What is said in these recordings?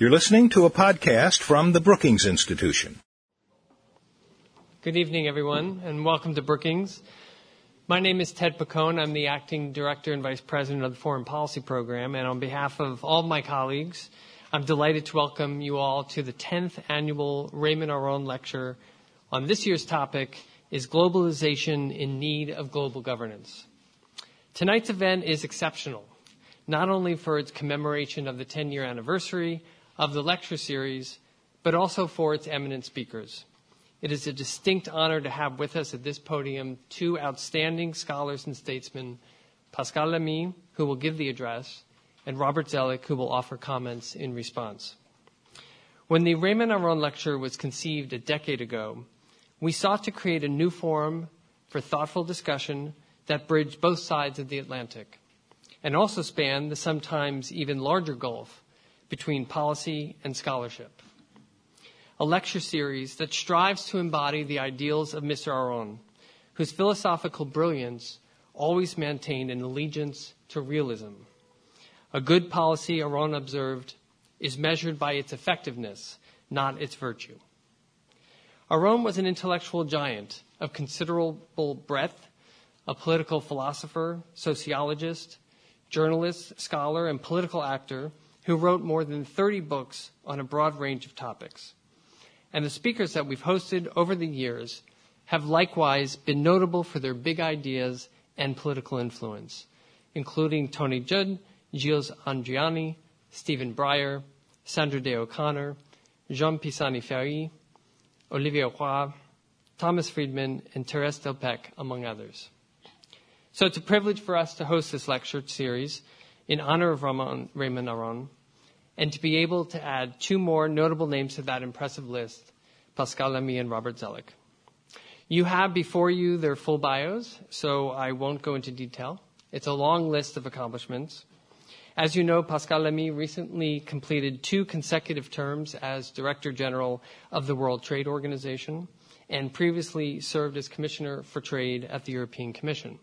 You're listening to a podcast from the Brookings Institution. Good evening, everyone, and welcome to Brookings. My name is Ted Picone. I'm the Acting Director and Vice President of the Foreign Policy Program, and on behalf of all of my colleagues, I'm delighted to welcome you all to the 10th Annual Raymond Aron Lecture on this year's topic is Globalization in Need of Global Governance. Tonight's event is exceptional, not only for its commemoration of the 10-year anniversary of the lecture series, but also for its eminent speakers. It is a distinct honor to have with us at this podium two outstanding scholars and statesmen, Pascal Lamy, who will give the address, and Robert Zoellick, who will offer comments in response. When the Raymond Aron Lecture was conceived a decade ago, we sought to create a new forum for thoughtful discussion that bridged both sides of the Atlantic and also spanned the sometimes even larger gulf between policy and scholarship. A lecture series that strives to embody the ideals of Mr. Aron, whose philosophical brilliance always maintained an allegiance to realism. A good policy, Aron observed, is measured by its effectiveness, not its virtue. Aron was an intellectual giant of considerable breadth, a political philosopher, sociologist, journalist, scholar, and political actor who wrote more than 30 books on a broad range of topics. And the speakers that we've hosted over the years have likewise been notable for their big ideas and political influence, including Tony Judd, Gilles Andriani, Stephen Breyer, Sandra Day O'Connor, Jean Pisani-Ferry, Olivier Roy, Thomas Friedman, and Thérèse Delpech, among others. So it's a privilege for us to host this lecture series in honor of Raymond Aron, and to be able to add two more notable names to that impressive list, Pascal Lamy and Robert Zoellick. You have before you their full bios, so I won't go into detail. It's a long list of accomplishments. As you know, Pascal Lamy recently completed 2 consecutive terms as Director General of the World Trade Organization and previously served as Commissioner for Trade at the European Commission.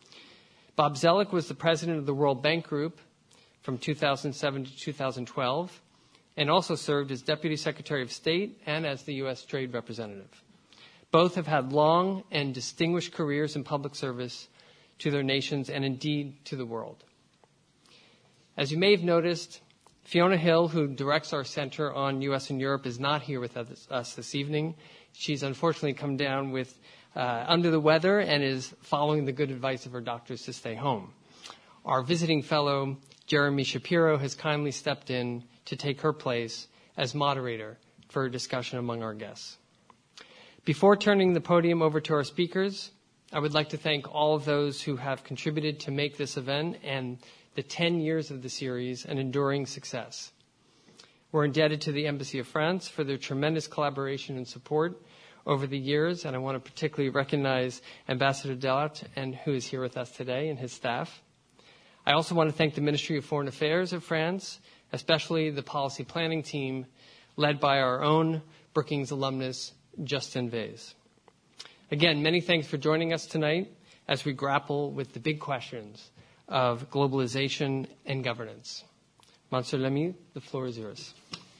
Bob Zoellick was the president of the World Bank Group from 2007 to 2012, and also served as Deputy Secretary of State and as the U.S. Trade Representative. Both have had long and distinguished careers in public service to their nations and indeed to the world. As you may have noticed, Fiona Hill, who directs our Center on U.S. and Europe, is not here with us this evening. She's unfortunately come down with under the weather and is following the good advice of her doctors to stay home. Our visiting fellow, Jeremy Shapiro, has kindly stepped in to take her place as moderator for a discussion among our guests. Before turning the podium over to our speakers, I would like to thank all of those who have contributed to make this event and the 10 years of the series an enduring success. We're indebted to the Embassy of France for their tremendous collaboration and support over the years, and I want to particularly recognize Ambassador Delart, who is here with us today, and his staff. I also want to thank the Ministry of Foreign Affairs of France, especially the policy planning team led by our own Brookings alumnus, Justin Vase. Again, many thanks for joining us tonight as we grapple with the big questions of globalization and governance. Monsieur Lamy, the floor is yours.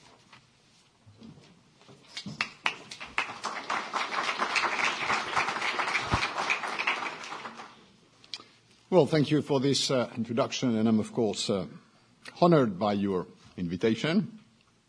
Well, thank you for this introduction, and I'm, of course, honored by your invitation.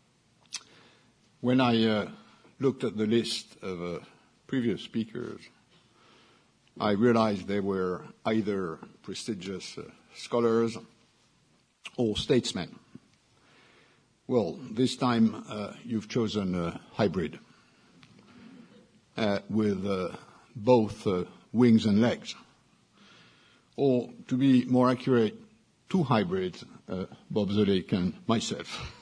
When I looked at the list of previous speakers, I realized they were either prestigious scholars or statesmen. Well, this time you've chosen a hybrid with both wings and legs. Or, to be more accurate, 2 hybrids, Bob Zoellick and myself.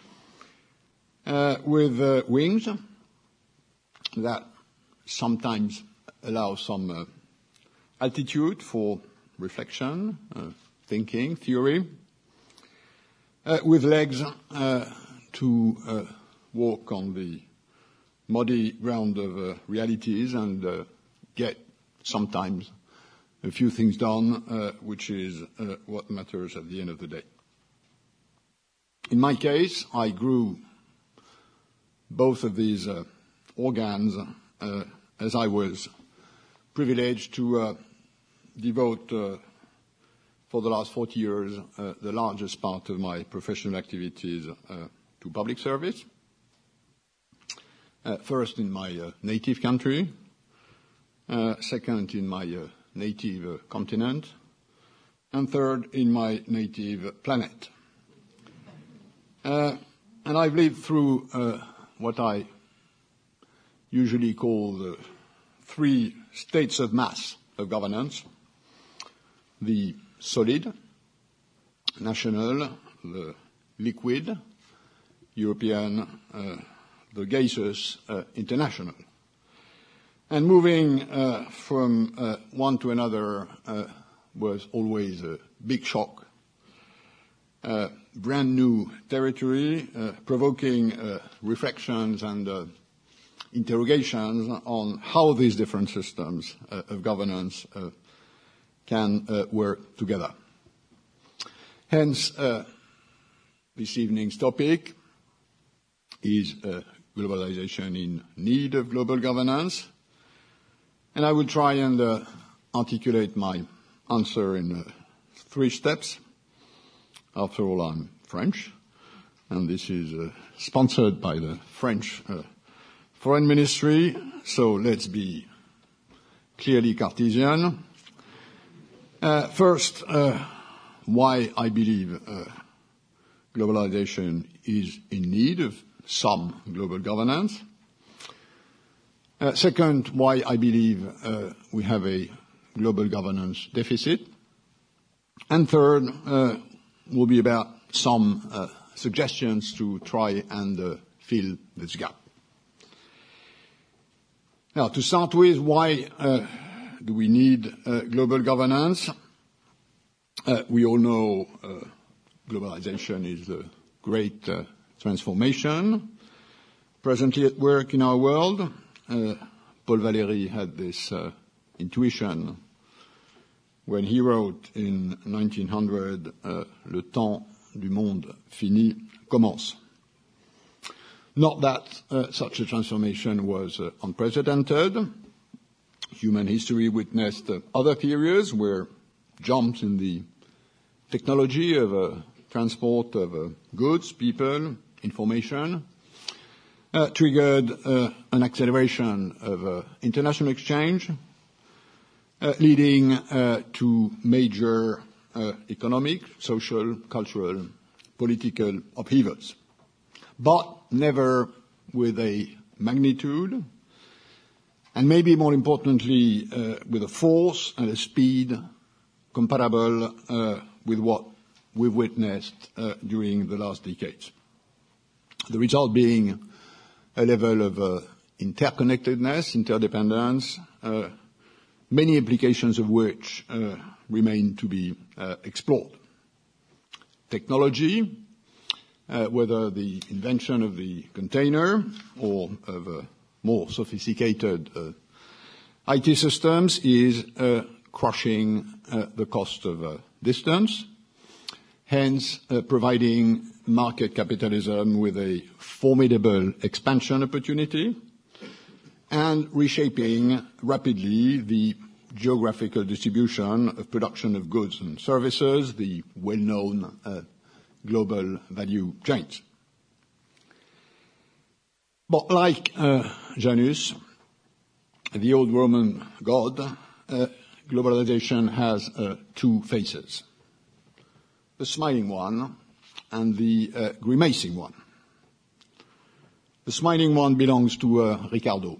With wings that sometimes allow some altitude for reflection, thinking, theory. With legs to walk on the muddy ground of realities and get sometimes a few things done, which is what matters at the end of the day. In my case, I grew both of these organs as I was privileged to devote for the last 40 years the largest part of my professional activities to public service. First in my native country, second in my native continent, and third in my native planet. And I've lived through what I usually call the three states of mass of governance: the solid, national, the liquid, European, the gaseous, international. And moving from one to another was always a big shock. Brand new territory, provoking reflections and interrogations on how these different systems of governance can work together. Hence, this evening's topic is globalization in need of global governance. And I will try and articulate my answer in 3 steps. After all, I'm French, and this is sponsored by the French Foreign Ministry, so let's be clearly Cartesian. First, why I believe globalization is in need of some global governance. Second, why I believe we have a global governance deficit. And third will be about some suggestions to try and fill this gap. Now, to start with, why do we need global governance? We all know globalization is a great transformation presently at work in our world. Paul Valéry had this intuition when he wrote in 1900, Le temps du monde fini commence. Not that such a transformation was unprecedented. Human history witnessed other periods where jumps in the technology of transport of goods, people, information triggered an acceleration of international exchange, leading to major economic, social, cultural, political upheavals, but never with a magnitude, and maybe more importantly, with a force and a speed comparable with what we've witnessed during the last decades. The result being a level of interconnectedness, interdependence, many implications of which remain to be explored. Technology, whether the invention of the container or of more sophisticated IT systems, is crushing the cost of distance, hence providing market capitalism with a formidable expansion opportunity and reshaping rapidly the geographical distribution of production of goods and services, the well-known global value chains. But like Janus, the old Roman god, globalization has 2 faces: the smiling one and the grimacing one. The smiling one belongs to Ricardo.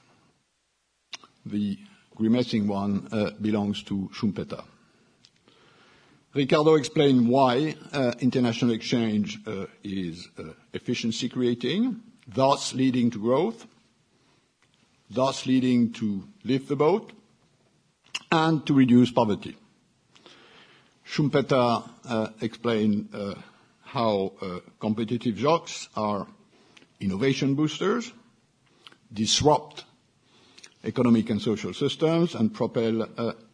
The grimacing one belongs to Schumpeter. Ricardo explained why international exchange is efficiency creating, thus leading to growth, thus leading to lift the boat, and to reduce poverty. Schumpeter explained how competitive shocks are innovation boosters, disrupt economic and social systems, and propel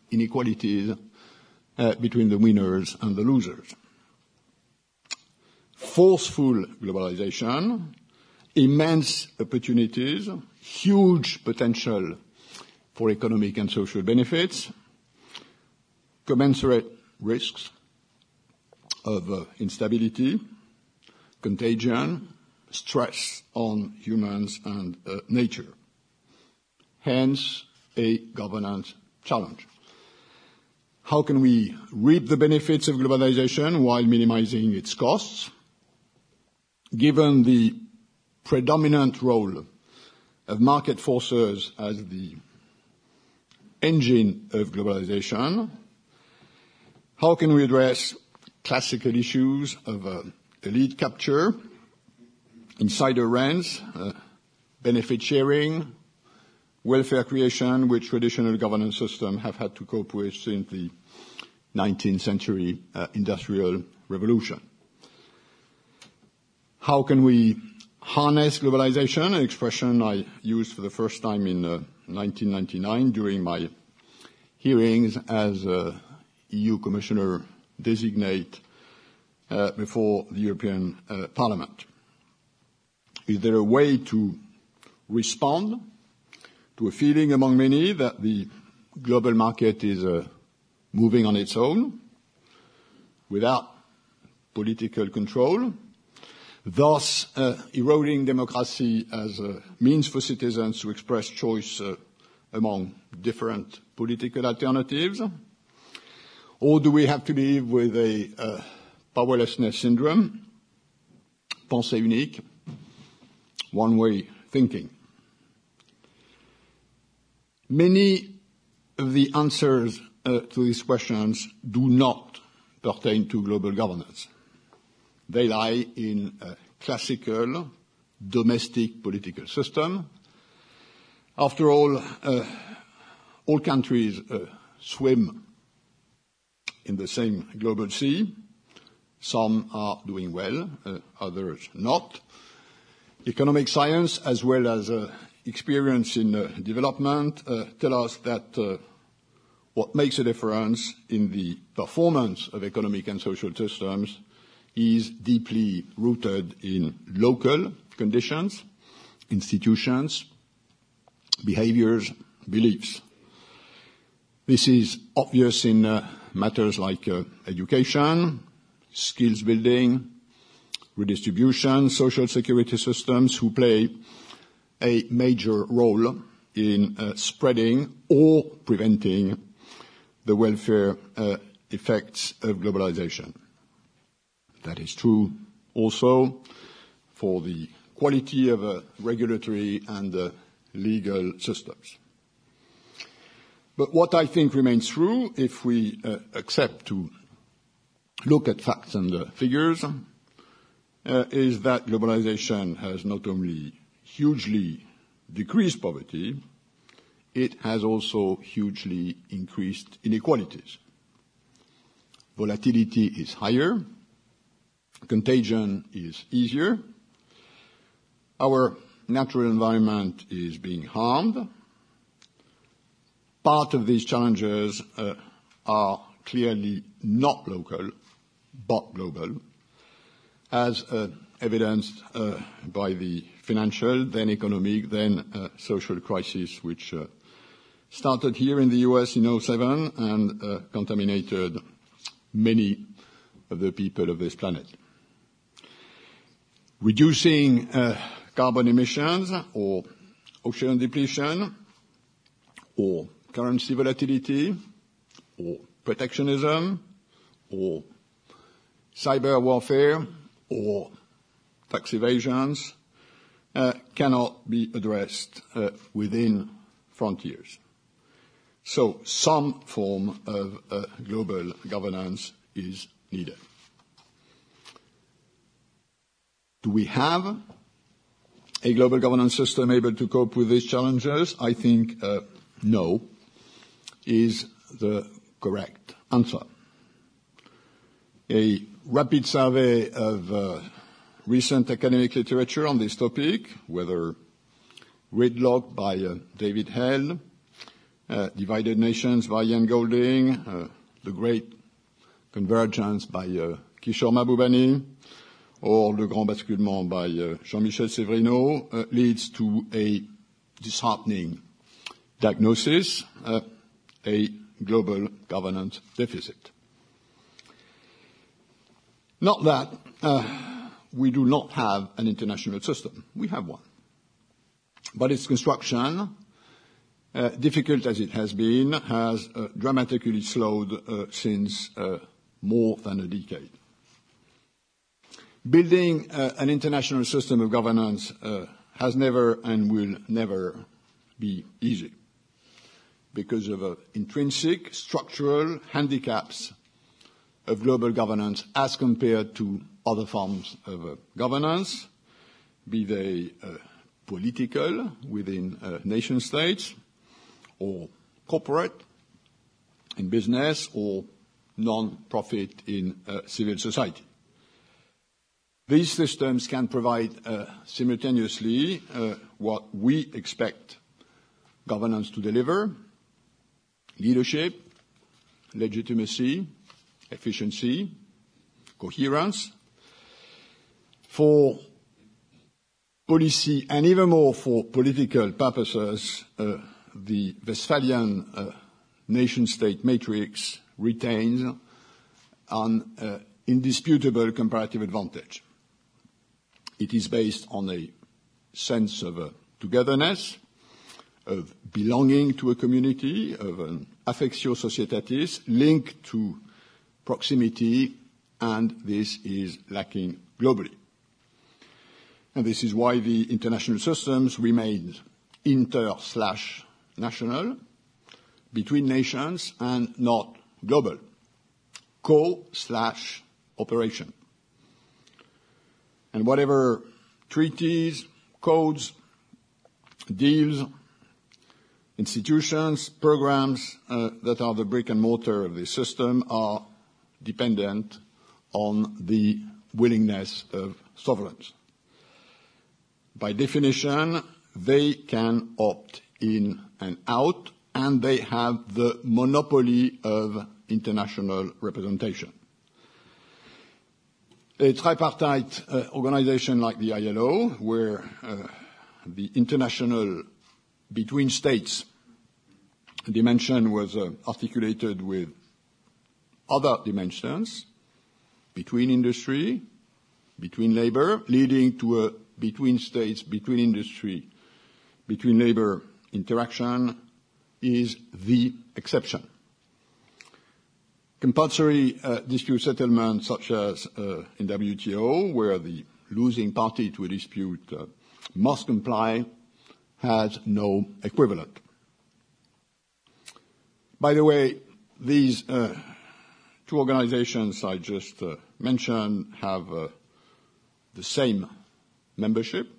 inequalities between the winners and the losers. forceful globalization, immense opportunities, huge potential for economic and social benefits, commensurate risks of instability, contagion, stress on humans and nature. Hence, a governance challenge. How can we reap the benefits of globalization while minimizing its costs? Given the predominant role of market forces as the engine of globalization, how can we address classical issues of elite capture, insider rents, benefit sharing, welfare creation, which traditional governance systems have had to cope with since the 19th century industrial revolution? How can we harness globalization, an expression I used for the first time in 1999 during my hearings as EU Commissioner designate before the European Parliament? Is there a way to respond to a feeling among many that the global market is moving on its own without political control, thus eroding democracy as a means for citizens to express choice among different political alternatives? Or do we have to live with a powerlessness syndrome, pensée unique, one-way thinking? Many of the answers to these questions do not pertain to global governance. They lie in a classical domestic political system. After all countries swim in the same global sea. Some are doing well, others not. Economic science, as well as experience in development, tell us that what makes a difference in the performance of economic and social systems is deeply rooted in local conditions, institutions, behaviors, beliefs. This is obvious in matters like education, skills building, redistribution, social security systems, who play a major role in spreading or preventing the welfare effects of globalization. That is true also for the quality of regulatory and legal systems. But what I think remains true, if we accept to look at facts and figures, is that globalization has not only hugely decreased poverty, it has also hugely increased inequalities. Volatility is higher, contagion is easier, our natural environment is being harmed. Part of these challenges are clearly not local, but global, as evidenced by the financial, then economic, then social crisis, which started here in the US in 2007 and contaminated many of the people of this planet. Reducing carbon emissions or ocean depletion or currency volatility or protectionism or cyber warfare or tax evasions cannot be addressed within frontiers. So some form of global governance is needed. Do we have a global governance system able to cope with these challenges? I think no is the correct answer. A rapid survey of recent academic literature on this topic, whether Gridlock by David Hell, Divided Nations by Ian Golding, The Great Convergence by Kishore Mahbubani, or Le Grand Basculement by Jean-Michel Severino, leads to a disheartening diagnosis, a global governance deficit. Not that we do not have an international system. We have one. But its construction, difficult as it has been, has dramatically slowed since more than a decade. Building an international system of governance has never and will never be easy because of intrinsic structural handicaps of global governance as compared to other forms of governance, be they political within nation states or corporate in business or non-profit in civil society. These systems can provide simultaneously what we expect governance to deliver: leadership, legitimacy, efficiency, coherence. For policy and even more for political purposes, the Westphalian nation-state matrix retains an indisputable comparative advantage. It is based on a sense of togetherness, of belonging to a community, of an affectio societatis linked to proximity, and this is lacking globally. And this is why the international systems remain inter/national, between nations, and not global, co/operation. And whatever treaties, codes, deals, institutions, programs that are the brick and mortar of this system are dependent on the willingness of sovereigns. By definition, they can opt in and out, and they have the monopoly of international representation. A tripartite organization like the ILO, where the international between states dimension was articulated with other dimensions, between industry, between labor, leading to a between states, between industry, between labor interaction, is the exception. Compulsory dispute settlement, such as in WTO, where the losing party to a dispute must comply, has no equivalent. By the way, these two organizations I just mentioned have the same membership.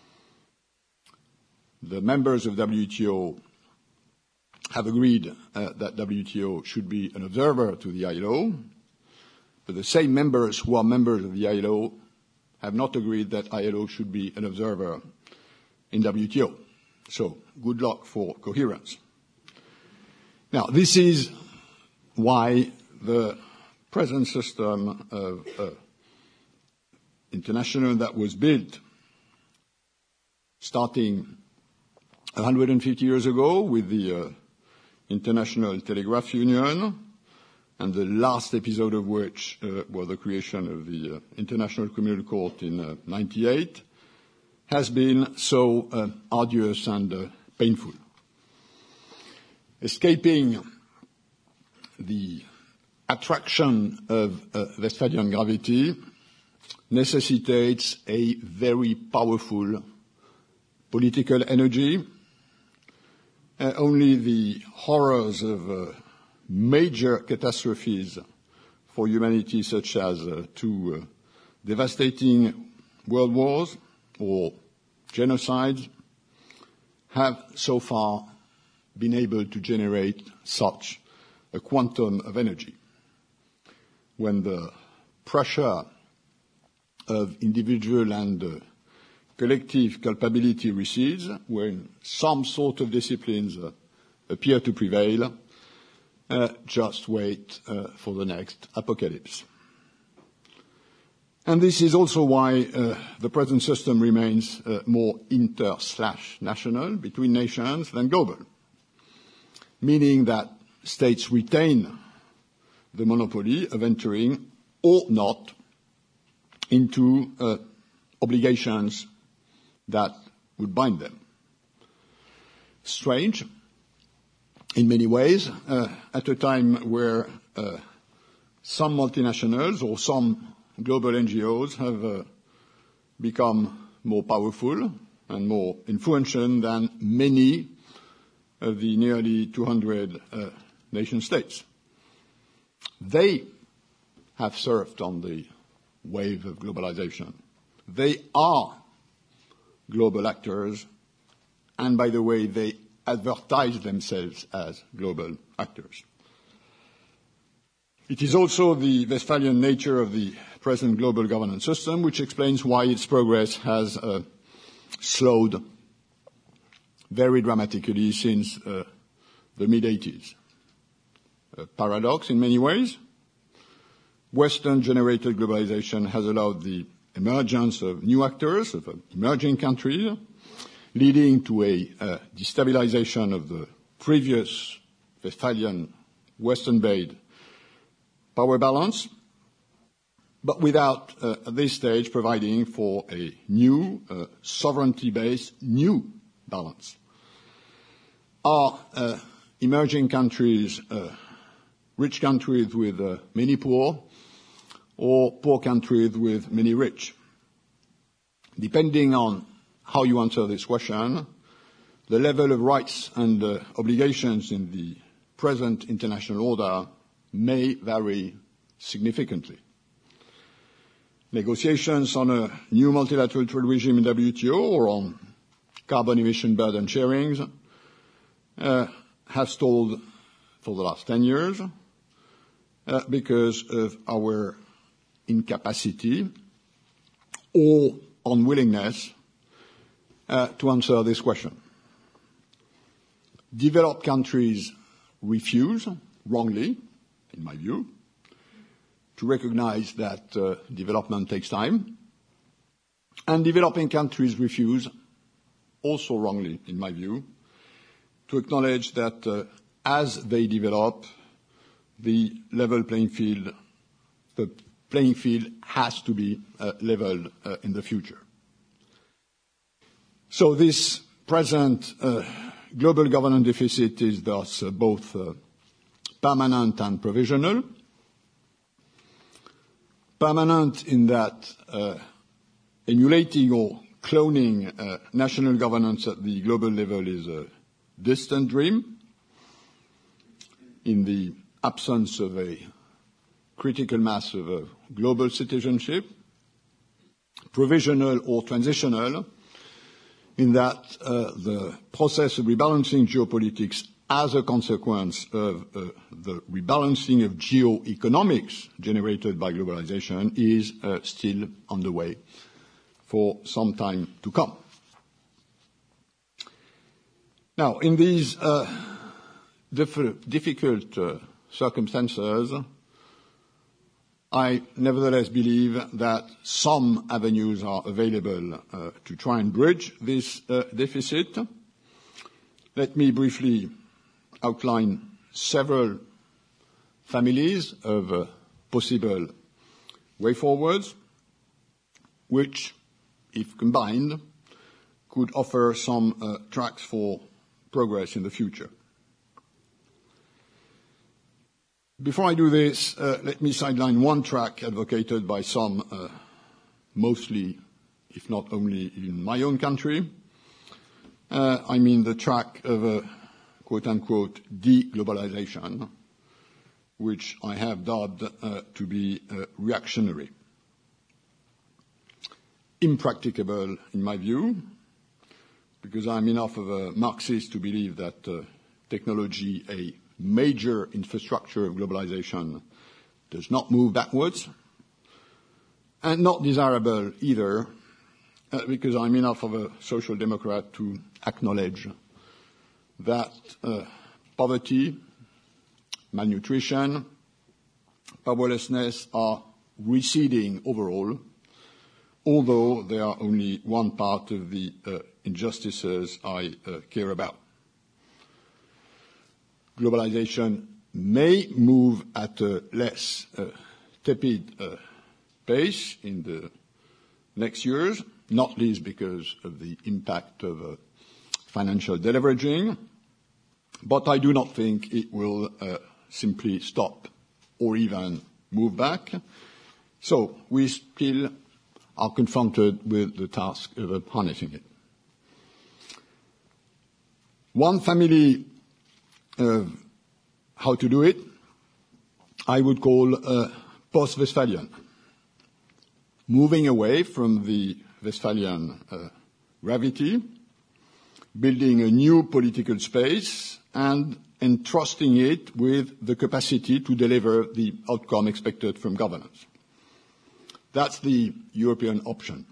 The members of WTO have agreed that WTO should be an observer to the ILO, but the same members who are members of the ILO have not agreed that ILO should be an observer in WTO. So good luck for coherence. Now, this is why the present system of international that was built starting 150 years ago with the International Telegraph Union, and the last episode of which was the creation of the International Criminal Court in 1998, has been so arduous and painful. Escaping the attraction of Westphalian gravity necessitates a very powerful political energy. Only the horrors of major catastrophes for humanity, such as two devastating world wars or genocides, have so far been able to generate such a quantum of energy. When the pressure of individual and collective culpability recedes, when some sort of disciplines appear to prevail, just wait for the next apocalypse. And this is also why the present system remains more inter/national, between nations, than global, meaning that states retain the monopoly of entering or not into obligations that would bind them. Strange, in many ways, at a time where some multinationals or some global NGOs have become more powerful and more influential than many of the nearly 200 nation states. They have surfed on the wave of globalization. They are global actors, and by the way, they advertise themselves as global actors. It is also the Westphalian nature of the present global governance system which explains why its progress has slowed very dramatically since the mid-'80s. A paradox in many ways. Western-generated globalization has allowed the emergence of new actors, of emerging countries, leading to a destabilization of the previous Westphalian Western-based power balance, but without, at this stage, providing for a new, sovereignty-based new balance. Are emerging countries rich countries with many poor, or poor countries with many rich? Depending on how you answer this question, the level of rights and obligations in the present international order may vary significantly. Negotiations on a new multilateral trade regime in WTO or on carbon emission burden sharings have stalled for the last 10 years because of our incapacity or unwillingness to answer this question. Developed countries refuse, wrongly, in my view, to recognize that development takes time, and developing countries refuse, also wrongly, in my view, to acknowledge that as they develop, the playing field has to be leveled in the future. So this present global governance deficit is thus both permanent and provisional. Permanent in that emulating or cloning national governance at the global level is a distant dream in the absence of a critical mass of a global citizenship. Provisional or transitional in that the process of rebalancing geopolitics as a consequence of the rebalancing of geoeconomics generated by globalization is still underway for some time to come. Now, in these difficult circumstances, I nevertheless believe that some avenues are available to try and bridge this deficit. Let me briefly outline several families of possible way forwards, which, if combined, could offer some tracks for progress in the future. Before I do this, let me sideline one track advocated by some, mostly, if not only in my own country. I mean the track of quote-unquote de-globalization, which I have dubbed to be reactionary. Impracticable, in my view, because I'm enough of a Marxist to believe that technology, a major infrastructure of globalization, does not move backwards, and not desirable either, because I'm enough of a social democrat to acknowledge that poverty, malnutrition, powerlessness are receding overall although they are only one part of the injustices I care about. Globalization may move at a less tepid pace in the next years, not least because of the impact of financial deleveraging, but I do not think it will simply stop or even move back. So we still are confronted with the task of harnessing it. One family of how to do it I would call post-Westphalian, moving away from the Westphalian gravity, building a new political space, and entrusting it with the capacity to deliver the outcome expected from governance. That's the European option.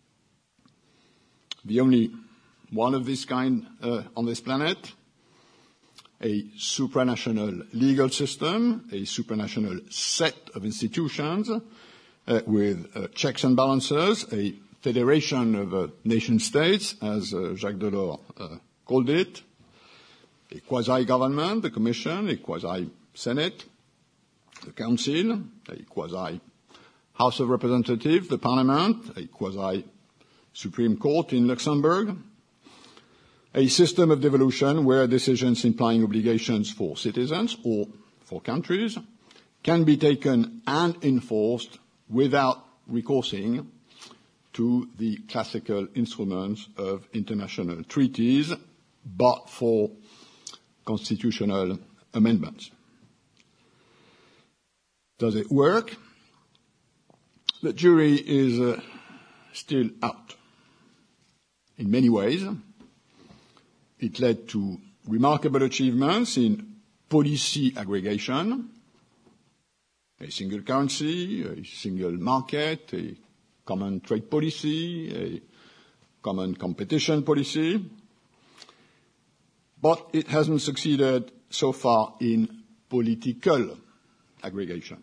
The only one of this kind on this planet, a supranational legal system, a supranational set of institutions with checks and balances, a federation of nation-states, as Jacques Delors called it, a quasi-government, the Commission, a quasi-Senate, the Council, a quasi-House of Representatives, the Parliament, a quasi-Supreme Court in Luxembourg, a system of devolution where decisions implying obligations for citizens or for countries can be taken and enforced without recoursing to the classical instruments of international treaties, but for constitutional amendments. Does it work? The jury is still out. In many ways, it led to remarkable achievements in policy aggregation, a single currency, a single market, a common trade policy, a common competition policy, but it hasn't succeeded so far in political aggregation.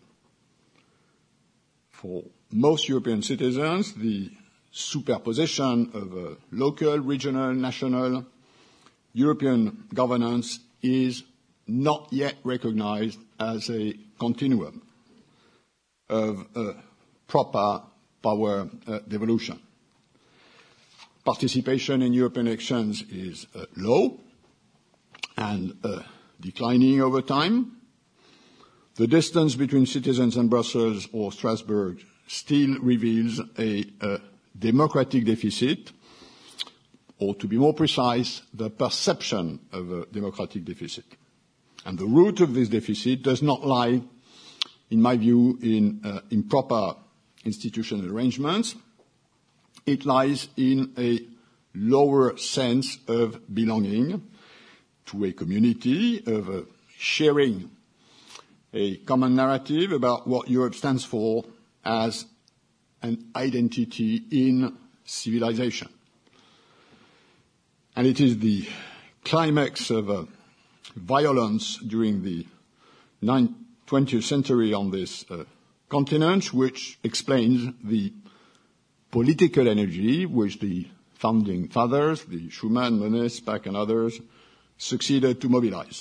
For most European citizens, the superposition of local, regional, national, European governance is not yet recognized as a continuum of proper power devolution. Participation in European elections is low and declining over time. The distance between citizens and Brussels or Strasbourg still reveals a democratic deficit, or to be more precise, the perception of a democratic deficit. And the root of this deficit does not lie, in my view, in improper institutional arrangements. It lies in a lower sense of belonging to a community, of sharing a common narrative about what Europe stands for as an identity in civilization. And it is the climax of violence during the 20th century on this continent which explains the political energy which the founding fathers, the Schuman, Monnet, Spaak and others, succeeded to mobilize.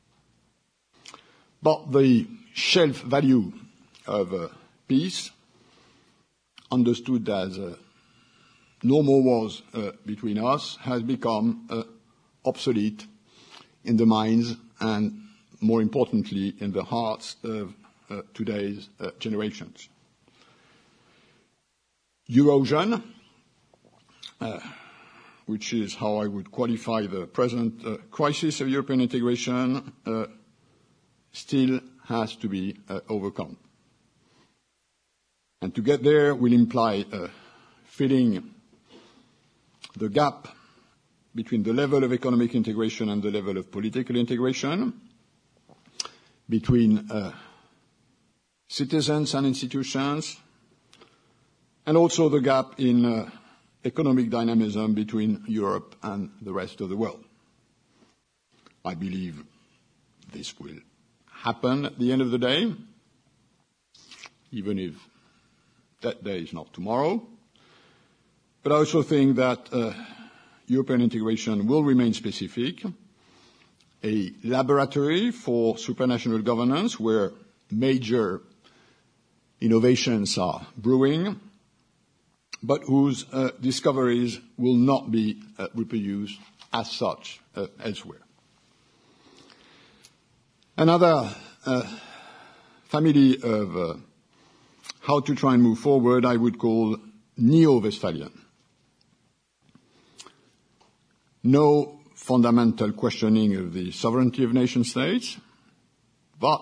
But the shelf value of peace, understood as normal wars between us, has become obsolete in the minds and, more importantly, in the hearts of today's generations. Erosion, which is how I would qualify the present crisis of European integration, still has to be overcome. And to get there will imply filling the gap between the level of economic integration and the level of political integration, between citizens and institutions, and also the gap in economic dynamism between Europe and the rest of the world. I believe this will happen at the end of the day, even if that day is not tomorrow. But I also think that European integration will remain specific, a laboratory for supranational governance where major innovations are brewing, but whose discoveries will not be reproduced as such elsewhere. Another family of how to try and move forward I would call neo-Westphalian. No fundamental questioning of the sovereignty of nation states, but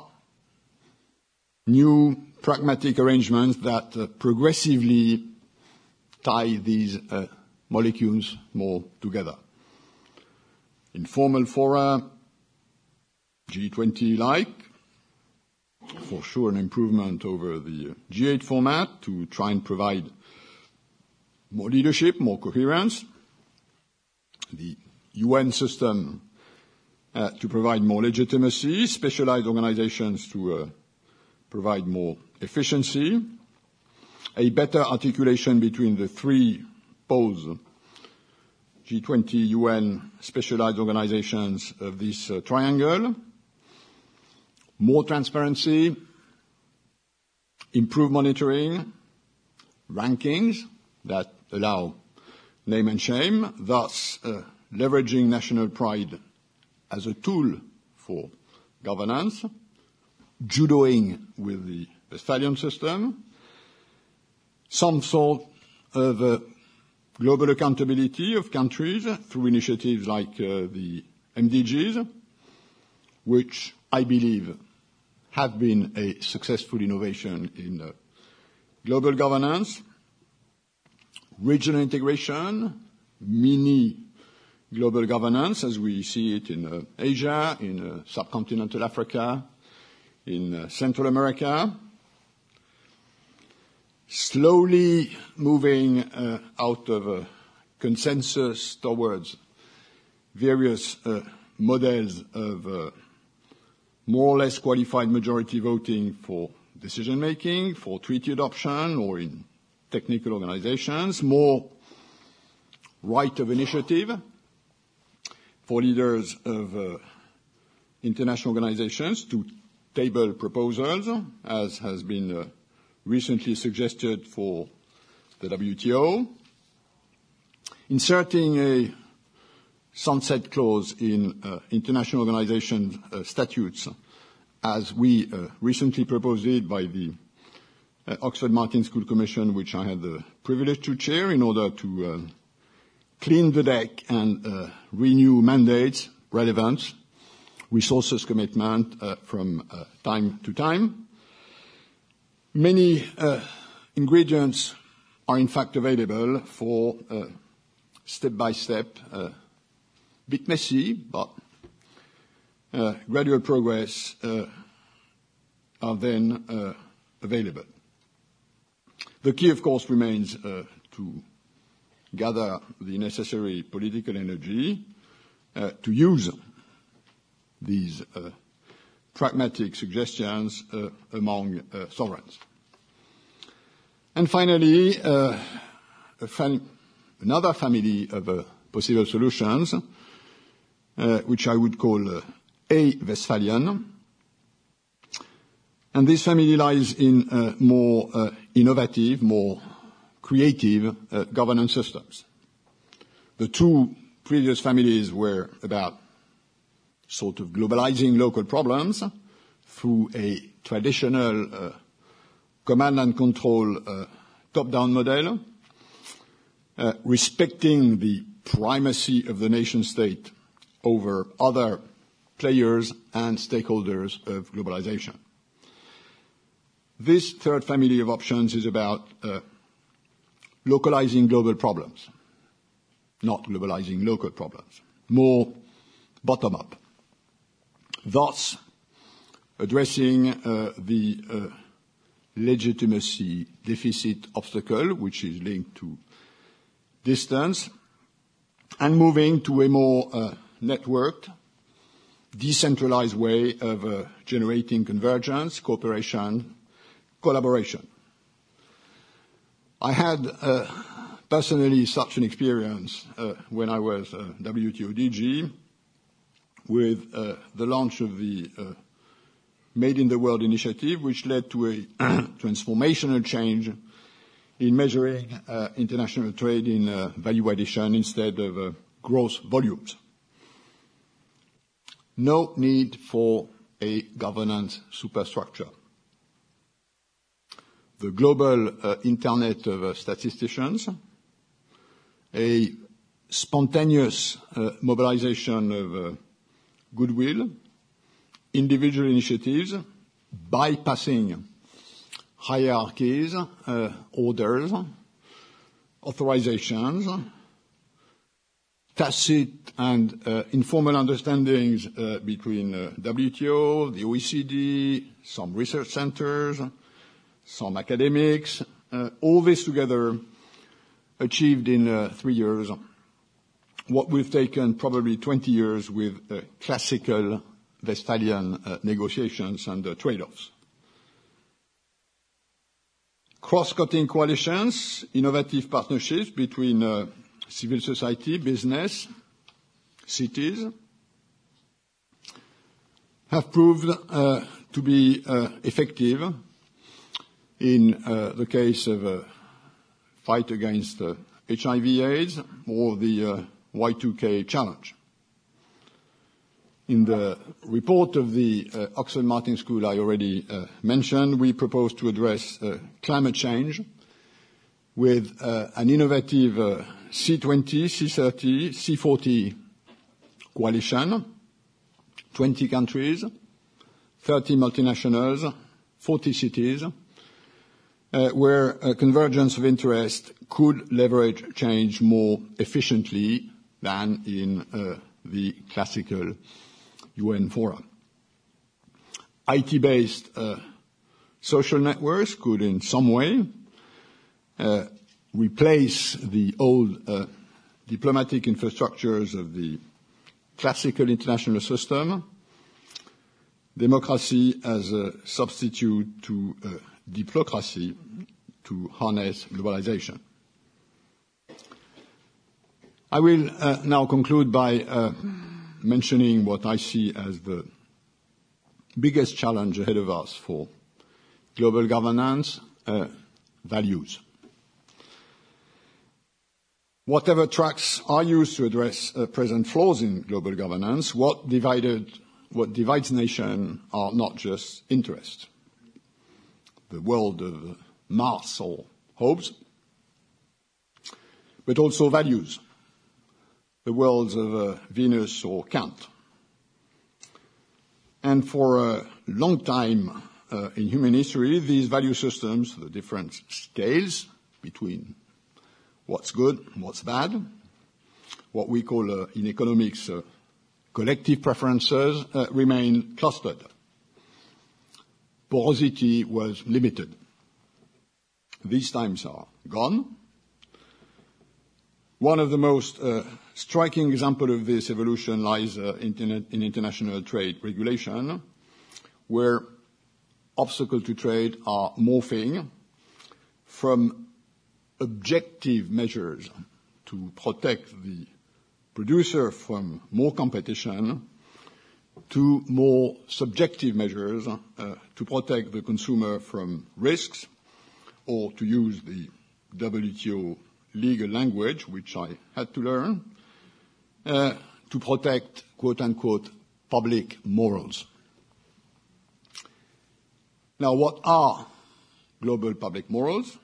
new pragmatic arrangements that progressively tie these molecules more together. Informal fora, G20-like, for sure an improvement over the G8 format to try and provide more leadership, more coherence. The UN system to provide more legitimacy, specialized organizations to provide more efficiency, a better articulation between the three poles, G20, UN, specialized organizations of this triangle, more transparency, improved monitoring, rankings that allow name and shame, thus leveraging national pride as a tool for governance, judoing with the Westphalian system, some sort of global accountability of countries through initiatives like the MDGs, which I believe have been a successful innovation in global governance, regional integration, mini global governance as we see it in Asia, in subcontinental Africa, in Central America, slowly moving out of consensus towards various models of more or less qualified majority voting for decision-making, for treaty adoption, or in technical organizations, more right of initiative for leaders of international organizations to table proposals, as has been recently suggested for the WTO, inserting a sunset clause in international organization statutes, as we recently proposed it by the Oxford Martin School Commission, which I had the privilege to chair, in order to clean the deck and renew mandates, relevance, resources commitment from time to time. Many ingredients are in fact available for step-by-step, bit messy, but gradual progress are then available. The key, of course, remains to gather the necessary political energy to use these pragmatic suggestions among sovereigns. And finally, another family of possible solutions, which I would call a-Westphalian. And this family lies in more innovative, more creative governance systems. The two previous families were about sort of globalizing local problems through a traditional command and control top-down model, respecting the primacy of the nation state over other players and stakeholders of globalization. This third family of options is about localizing global problems, not globalizing local problems, more bottom-up, thus addressing the legitimacy deficit obstacle, which is linked to distance, and moving to a more networked, decentralized way of generating convergence, cooperation, collaboration. I had personally such an experience when I was WTO DG with the launch of the Made in the World initiative, which led to a transformational change in measuring international trade in value addition instead of gross volumes. No need for a governance superstructure. The global internet of statisticians, a spontaneous mobilization of goodwill, individual initiatives, bypassing hierarchies, orders, authorizations, tacit and informal understandings between WTO, the OECD, some research centers, some academics, all this together achieved in 3 years what we've taken probably 20 years with classical Westphalian negotiations and trade-offs. Cross-cutting coalitions, innovative partnerships between civil society, business, cities, have proved to be effective in the case of fight against HIV/AIDS or the Y2K challenge. In the report of the Oxford Martin School I already mentioned, we propose to address climate change with an innovative C20, C30, C40 coalition, 20 countries, 30 multinationals, 40 cities, where a convergence of interest could leverage change more efficiently than in the classical UN fora. IT-based social networks could in some way replace the old diplomatic infrastructures of the classical international system, democracy as a substitute to diplocracy to harness globalization. I will now conclude by mentioning what I see as the biggest challenge ahead of us for global governance, values. Whatever tracks are used to address present flaws in global governance, what divides nations are not just interests. The world of Mars or hopes, but also values. The worlds of Venus or Kant. And for a long time in human history, these value systems, the different scales between what's good, what's bad, what we call in economics collective preferences, remain clustered. Porosity was limited. These times are gone. One of the most striking examples of this evolution lies in international trade regulation, where obstacles to trade are morphing from objective measures to protect the producer from more competition to more subjective measures to protect the consumer from risks, or to use the WTO legal language, which I had to learn, to protect, quote-unquote, public morals. Now, what are global public morals?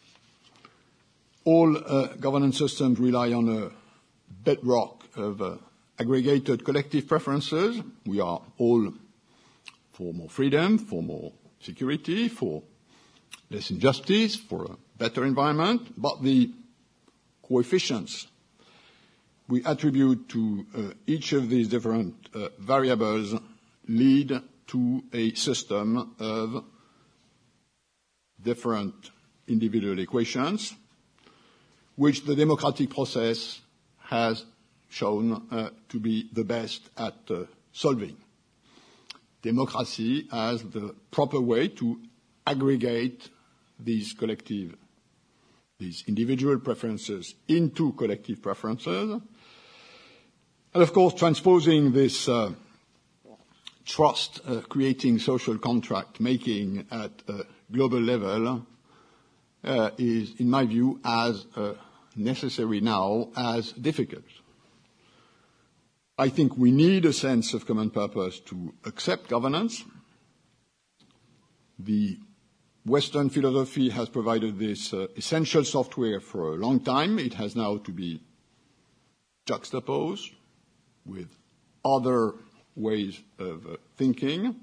All governance systems rely on a bedrock of aggregated collective preferences. We are all for more freedom, for more security, for less injustice, for a better environment, but the coefficients we attribute to each of these different variables lead to a system of different individual equations, which the democratic process has shown to be the best at solving. Democracy as the proper way to aggregate these collective these individual preferences into collective preferences. And of course, transposing this trust, creating social contract making at a global level is, in my view, as necessary now as difficult. I think we need a sense of common purpose to accept governance. The Western philosophy has provided this essential software for a long time. It has now to be juxtaposed with other ways of thinking,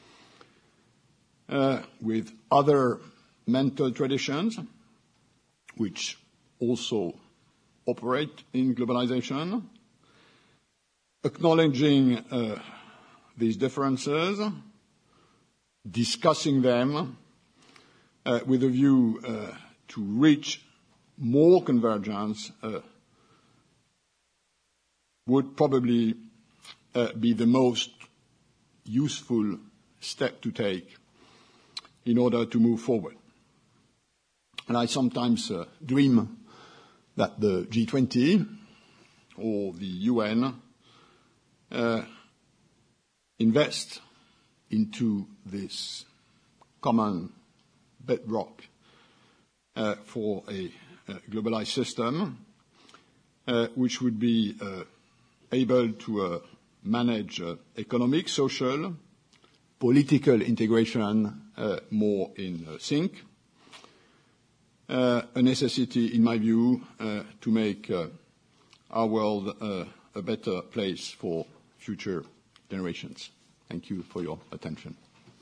with other mental traditions, which also operate in globalization, acknowledging these differences, discussing them with a view to reach more convergence would probably be the most useful step to take in order to move forward. And I sometimes dream that the G20 or the UN invest into this common bedrock for a globalized system, which would be able to manage economic, social, political integration more in sync, a necessity, in my view, to make our world a better place for future generations. Thank you for your attention.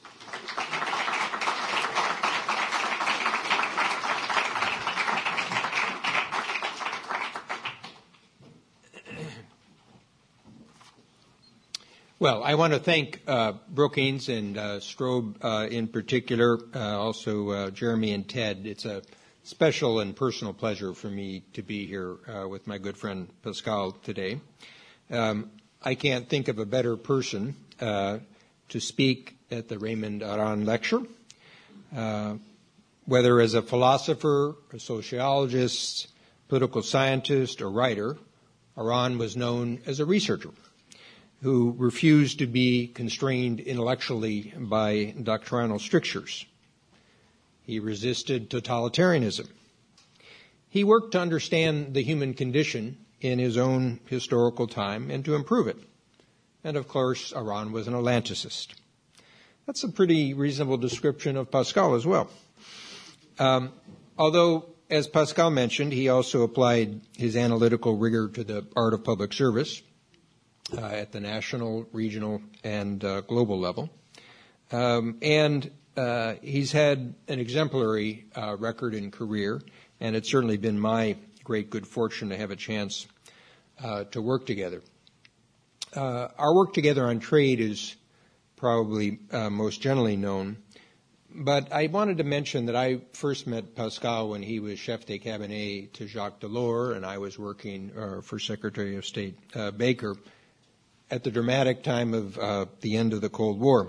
Well, I want to thank Brookings and Strobe in particular, also Jeremy and Ted. It's a special and personal pleasure for me to be here with my good friend Pascal today. I can't think of a better person to speak at the Raymond Aron Lecture. Whether as a philosopher, a sociologist, political scientist, or writer, Aron was known as a researcher who refused to be constrained intellectually by doctrinal strictures. He resisted totalitarianism. He worked to understand the human condition in his own historical time and to improve it. And of course, Aron was an Atlanticist. That's a pretty reasonable description of Pascal as well. Although, as Pascal mentioned, he also applied his analytical rigor to the art of public service at the national, regional, and global level. And he's had an exemplary record and career, and it's certainly been my great good fortune to have a chance to work together. Our work together on trade is probably most generally known, but I wanted to mention that I first met Pascal when he was chef de cabinet to Jacques Delors, and I was working for Secretary of State Baker at the dramatic time of the end of the Cold War.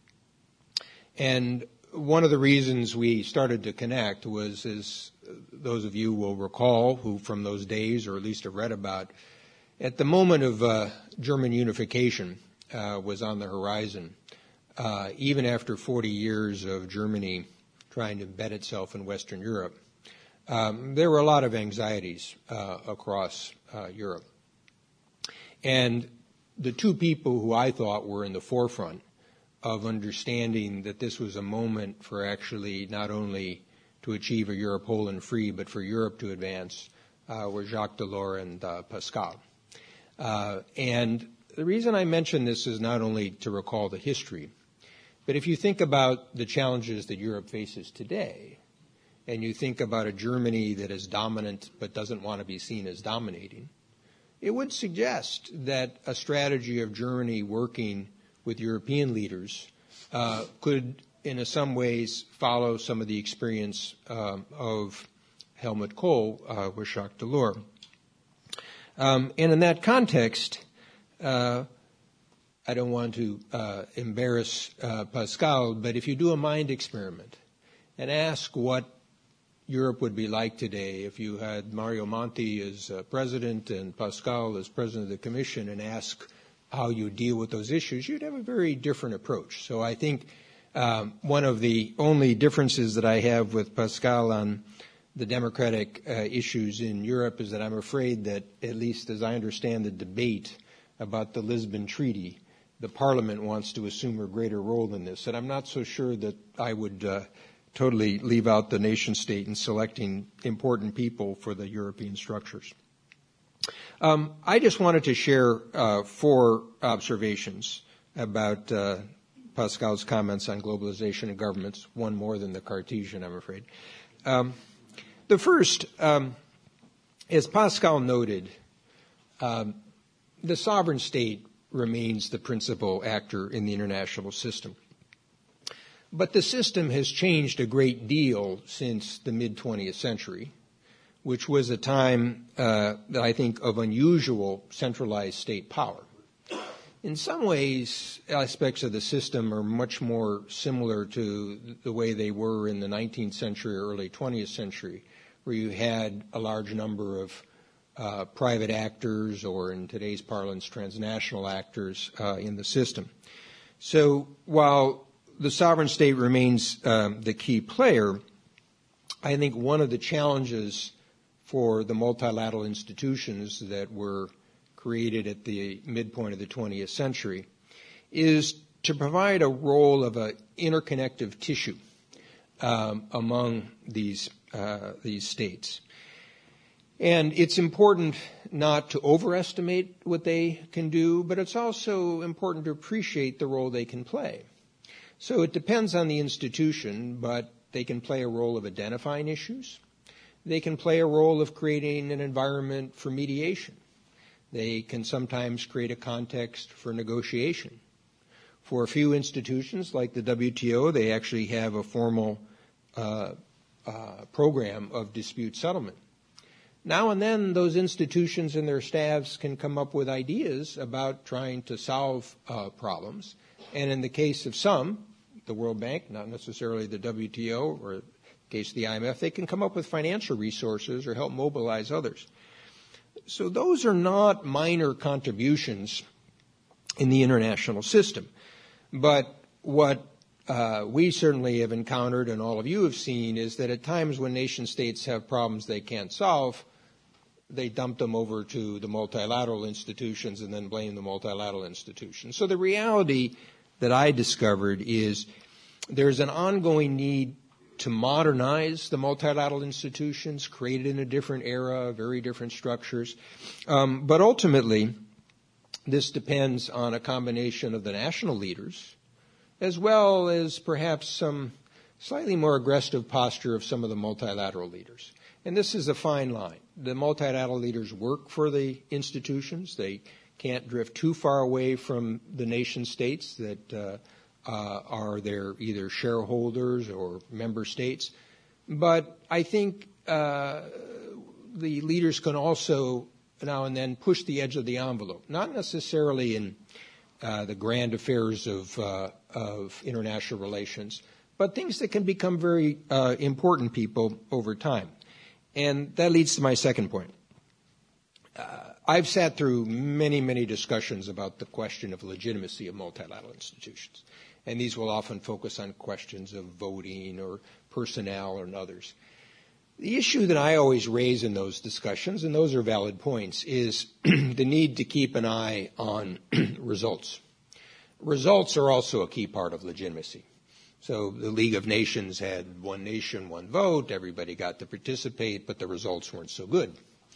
And one of the reasons we started to connect was, as those of you will recall, who from those days, or at least have read about, at the moment of German unification was on the horizon, even after 40 years of Germany trying to embed itself in Western Europe, there were a lot of anxieties across Europe. And the two people who I thought were in the forefront of understanding that this was a moment for actually not only to achieve a Europe whole and free, but for Europe to advance, were Jacques Delors and Pascal. And the reason I mention this is not only to recall the history, but if you think about the challenges that Europe faces today, and you think about a Germany that is dominant but doesn't want to be seen as dominating, it would suggest that a strategy of Germany working with European leaders could, in some ways, follow some of the experience of Helmut Kohl with Jacques Delors. And in that context, I don't want to embarrass Pascal, but if you do a mind experiment and ask what Europe would be like today if you had Mario Monti as president and Pascal as president of the Commission and ask how you deal with those issues, you'd have a very different approach. So I think one of the only differences that I have with Pascal on the democratic issues in Europe is that I'm afraid that, at least as I understand the debate about the Lisbon Treaty, the Parliament wants to assume a greater role in this. And I'm not so sure that I would totally leave out the nation state in selecting important people for the European structures. I just wanted to share 4 observations about Pascal's comments on globalization and governments, one more than the Cartesian, I'm afraid. The first, as Pascal noted, the sovereign state remains the principal actor in the international system. But the system has changed a great deal since the mid-20th century, which was a time, that I think, of unusual centralized state power. In some ways, aspects of the system are much more similar to the way they were in the 19th century or early 20th century, where you had a large number of private actors, or in today's parlance, transnational actors in the system. So while the sovereign state remains the key player, I think one of the challenges for the multilateral institutions that were created at the midpoint of the 20th century is to provide a role of an interconnective tissue among these states. And it's important not to overestimate what they can do, but it's also important to appreciate the role they can play. So it depends on the institution, but they can play a role of identifying issues. They can play a role of creating an environment for mediation. They can sometimes create a context for negotiation. For a few institutions, like the WTO, they actually have a formal program of dispute settlement. Now and then, those institutions and their staffs can come up with ideas about trying to solve problems. And in the case of some, the World Bank, not necessarily the WTO, or in the case of the IMF, they can come up with financial resources or help mobilize others. So those are not minor contributions in the international system. But what we certainly have encountered, and all of you have seen, is that at times when nation states have problems they can't solve, they dump them over to the multilateral institutions and then blame the multilateral institutions. So the reality that I discovered is there's an ongoing need to modernize the multilateral institutions, created in a different era, very different structures. But ultimately, this depends on a combination of the national leaders, as well as perhaps some slightly more aggressive posture of some of the multilateral leaders. And this is a fine line. The multilateral leaders work for the institutions. They can't drift too far away from the nation states that are their either shareholders or member states. But I think the leaders can also now and then push the edge of the envelope, not necessarily in the grand affairs of international relations, but things that can become very important people over time. And that leads to my second point. I've sat through many, many discussions about the question of legitimacy of multilateral institutions. And these will often focus on questions of voting or personnel or others. The issue that I always raise in those discussions, and those are valid points, is the need to keep an eye on results. Results are also a key part of legitimacy. So the League of Nations had one nation, one vote. Everybody got to participate, but the results weren't so good.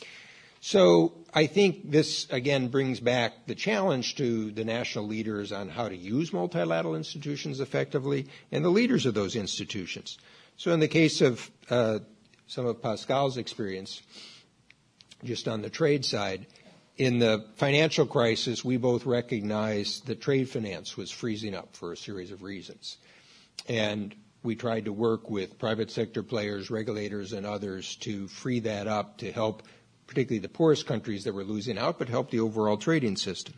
So I think this, again, brings back the challenge to the national leaders on how to use multilateral institutions effectively and the leaders of those institutions. So in the case of some of Pascal's experience, just on the trade side, in the financial crisis, we both recognized that trade finance was freezing up for a series of reasons. And we tried to work with private sector players, regulators, and others to free that up to help particularly the poorest countries that were losing out, but help the overall trading system.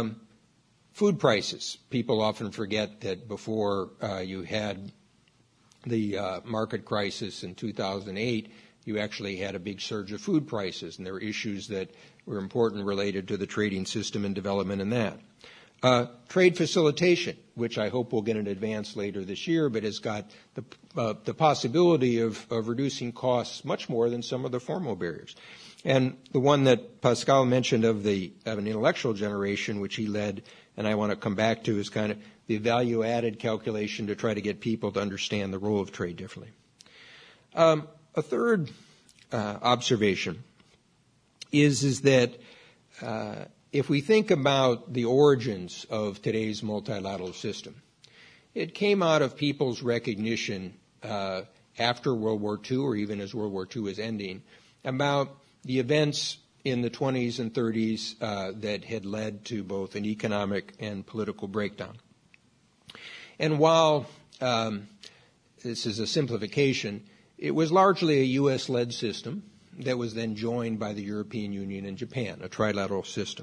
Food prices. People often forget that before you had the market crisis in 2008, you actually had a big surge of food prices, and there were issues that were important related to the trading system and development in that. Trade facilitation, which I hope will get an advance later this year, but has got the possibility of reducing costs much more than some of the formal barriers. And the one that Pascal mentioned of an intellectual generation, which he led, and I want to come back to, is kind of the value-added calculation to try to get people to understand the role of trade differently. A third observation is that if we think about the origins of today's multilateral system, it came out of people's recognition after World War II, or even as World War II was ending, about the events in the 20s and 30s that had led to both an economic and political breakdown. And while this is a simplification, it was largely a U.S.-led system that was then joined by the European Union and Japan, a trilateral system.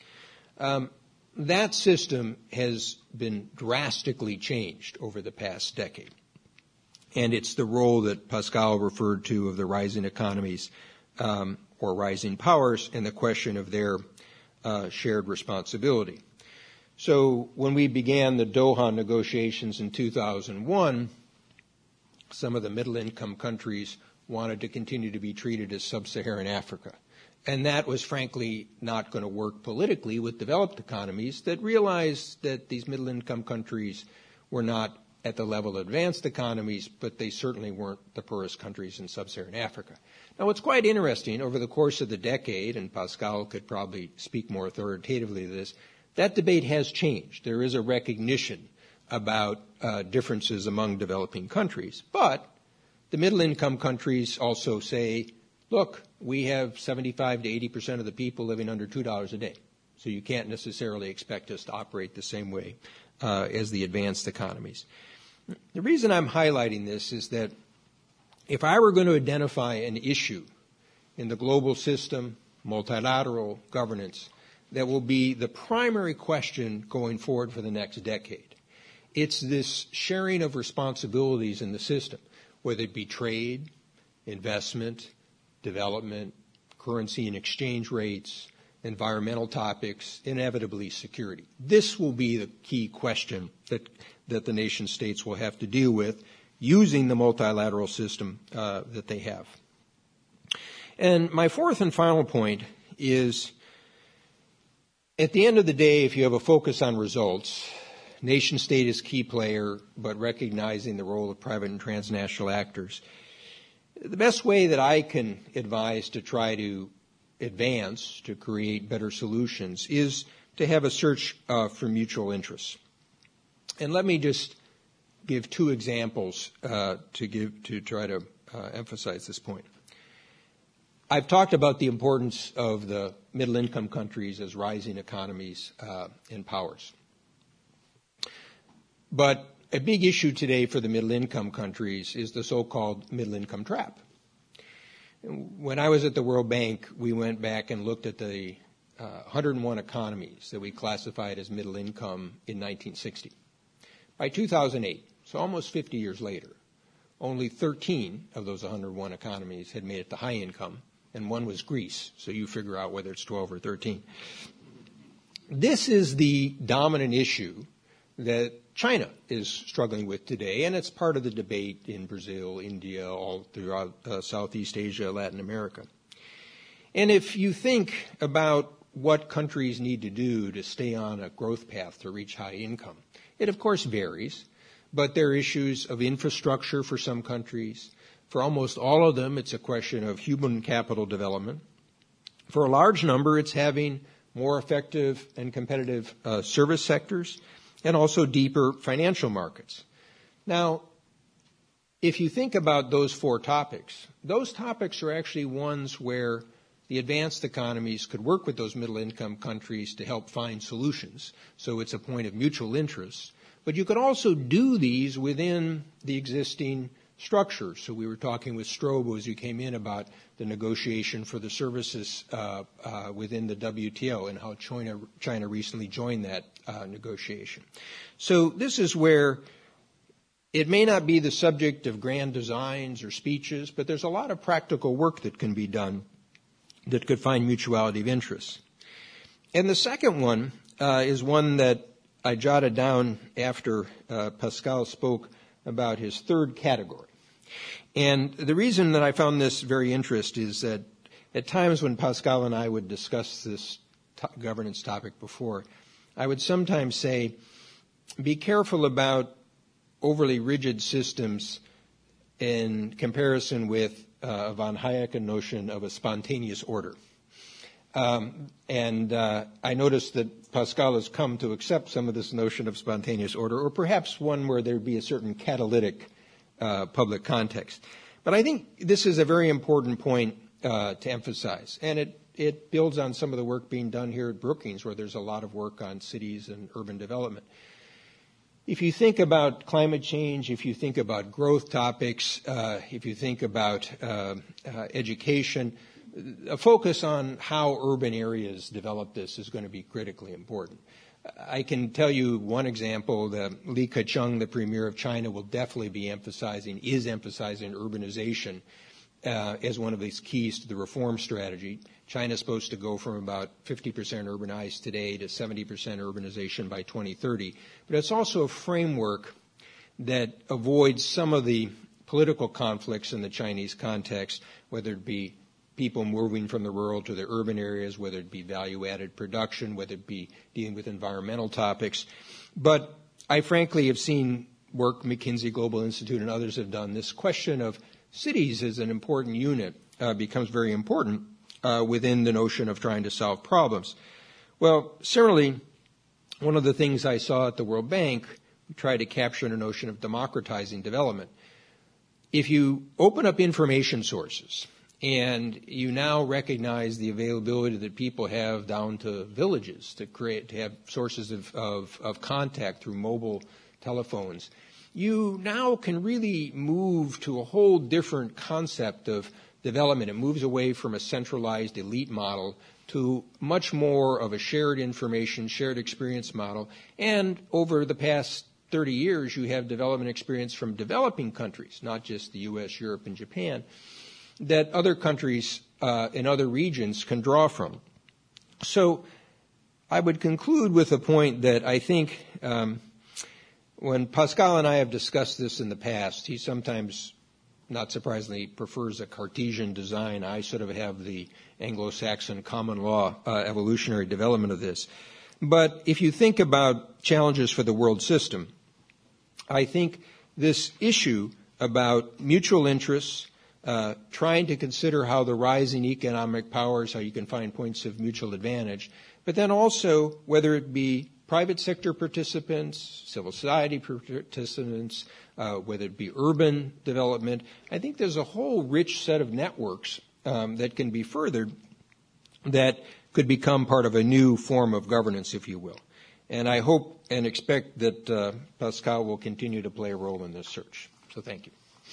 That system has been drastically changed over the past decade. And it's the role that Pascal referred to of the rising economies or rising powers and the question of their shared responsibility. So when we began the Doha negotiations in 2001, some of the middle-income countries wanted to continue to be treated as sub-Saharan Africa. And that was frankly not going to work politically with developed economies that realized that these middle-income countries were not at the level of advanced economies, but they certainly weren't the poorest countries in sub-Saharan Africa. Now, what's quite interesting, over the course of the decade, and Pascal could probably speak more authoritatively to this, that debate has changed. There is a recognition about differences among developing countries. But the middle-income countries also say, look, we have 75 to 80% of the people living under $2 a day. So you can't necessarily expect us to operate the same way as the advanced economies. The reason I'm highlighting this is that if I were going to identify an issue in the global system, multilateral governance, that will be the primary question going forward for the next decade, it's this sharing of responsibilities in the system, whether it be trade, investment, development, currency and exchange rates, environmental topics, inevitably security. This will be the key question that the nation states will have to deal with using the multilateral system that they have. And my fourth and final point is, at the end of the day, if you have a focus on results, nation state is key player, but recognizing the role of private and transnational actors, the best way that I can advise to try to advance, to create better solutions, is to have a search for mutual interests. And let me just give two examples to try to emphasize this point. I've talked about the importance of the middle-income countries as rising economies and powers. But a big issue today for the middle-income countries is the so-called middle-income trap. When I was at the World Bank, we went back and looked at the 101 economies that we classified as middle-income in 1960. By 2008, so almost 50 years later, only 13 of those 101 economies had made it to high income, and one was Greece, so you figure out whether it's 12 or 13. This is the dominant issue that China is struggling with today, and it's part of the debate in Brazil, India, all throughout Southeast Asia, Latin America. And if you think about what countries need to do to stay on a growth path to reach high income, it of course varies, but there are issues of infrastructure for some countries. For almost all of them, it's a question of human capital development. For a large number, it's having more effective and competitive service sectors, and also deeper financial markets. Now, if you think about those four topics, those topics are actually ones where the advanced economies could work with those middle-income countries to help find solutions. So it's a point of mutual interest. But you could also do these within the existing structure. So we were talking with Strobo as you came in about the negotiation for the services within the WTO and how China recently joined that negotiation. So this is where It may not be the subject of grand designs or speeches, but there's a lot of practical work that can be done that could find mutuality of interest. And the second one is one that I jotted down after Pascal spoke about his third category. And the reason that I found this very interesting is that at times when Pascal and I would discuss this governance topic before, I would sometimes say, be careful about overly rigid systems in comparison with von Hayek notion of a spontaneous order. I noticed that Pascal has come to accept some of this notion of spontaneous order, or perhaps one where there'd be a certain catalytic public context. But I think this is a very important point to emphasize, and it builds on some of the work being done here at Brookings, where there's a lot of work on cities and urban development. If you think about climate change, if you think about growth topics, if you think about education, a focus on how urban areas develop this is going to be critically important. I can tell you one example. Li Keqiang, the premier of China, will definitely be emphasizing urbanization as one of these keys to the reform strategy. China's supposed to go from about 50% urbanized today to 70% urbanization by 2030. But it's also a framework that avoids some of the political conflicts in the Chinese context, whether it be people moving from the rural to the urban areas, whether it be value-added production, whether it be dealing with environmental topics. But I frankly have seen work McKinsey Global Institute and others have done. This question of cities as an important unit becomes very important within the notion of trying to solve problems. Well, similarly, one of the things I saw at the World Bank, we tried to capture the notion of democratizing development. If you open up information sources, and you now recognize the availability that people have down to villages to have sources of contact through mobile telephones. You now can really move to a whole different concept of development. It moves away from a centralized elite model to much more of a shared information, shared experience model. And over the past 30 years, you have development experience from developing countries, not just the U.S., Europe, and Japan, that other countries in other regions can draw from. So I would conclude with a point that I think when Pascal and I have discussed this in the past, he sometimes, not surprisingly, prefers a Cartesian design. I sort of have the Anglo-Saxon common law evolutionary development of this. But if you think about challenges for the world system, I think this issue about mutual interests, trying to consider how the rising economic powers, how you can find points of mutual advantage, but then also whether it be private sector participants, civil society participants, whether it be urban development. I think there's a whole rich set of networks that can be furthered that could become part of a new form of governance, if you will. And I hope and expect that Pascal will continue to play a role in this search. So thank you.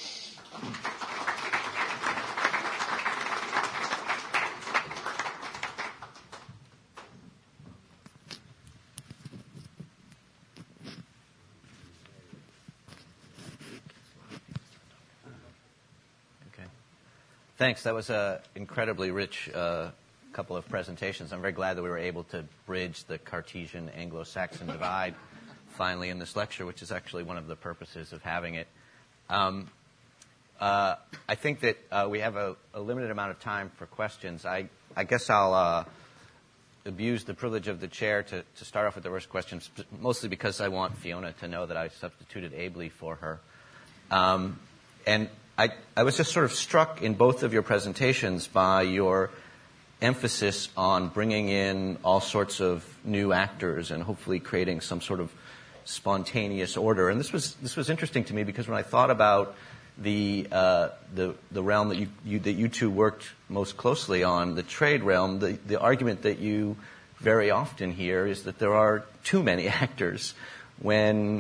Thanks. That was an incredibly rich couple of presentations. I'm very glad that we were able to bridge the Cartesian Anglo-Saxon divide finally in this lecture, which is actually one of the purposes of having it. I think that we have a limited amount of time for questions. I guess I'll abuse the privilege of the chair to start off with the first questions, mostly because I want Fiona to know that I substituted ably for her. And I was just sort of struck in both of your presentations by your emphasis on bringing in all sorts of new actors and hopefully creating some sort of spontaneous order. And this was interesting to me because when I thought about the realm that you two worked most closely on, the trade realm, the argument that you very often hear is that there are too many actors. When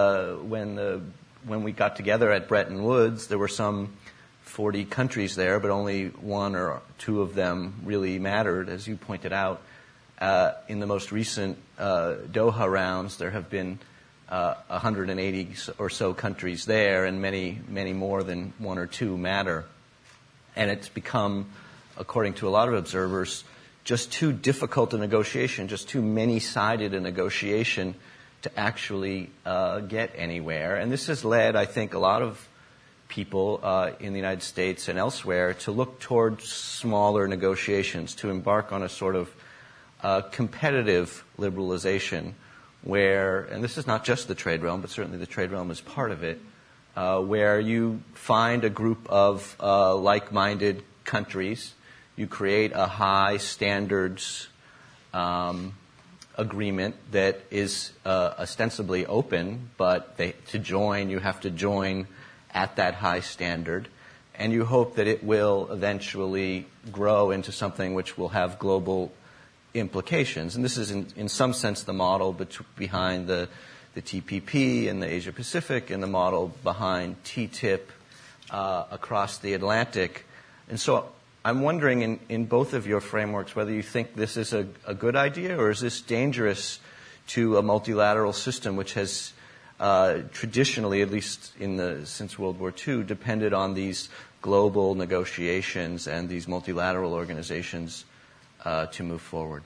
we got together at Bretton Woods, there were some 40 countries there, but only one or two of them really mattered, as you pointed out. In the most recent Doha rounds, there have been 180 or so countries there, and many, many more than one or two matter. And it's become, according to a lot of observers, just too difficult a negotiation, just too many-sided a negotiation to actually get anywhere. And this has led, I think, a lot of people in the United States and elsewhere to look towards smaller negotiations, to embark on a sort of competitive liberalization where, and this is not just the trade realm, but certainly the trade realm is part of it, where you find a group of like-minded countries, you create a high standards agreement that is ostensibly open, but to join, you have to join at that high standard, and you hope that it will eventually grow into something which will have global implications. And this is, in some sense, the model behind the TPP and the Asia Pacific, and the model behind TTIP across the Atlantic. And so I'm wondering in both of your frameworks whether you think this is a good idea, or is this dangerous to a multilateral system which has traditionally, at least since World War II, depended on these global negotiations and these multilateral organizations to move forward?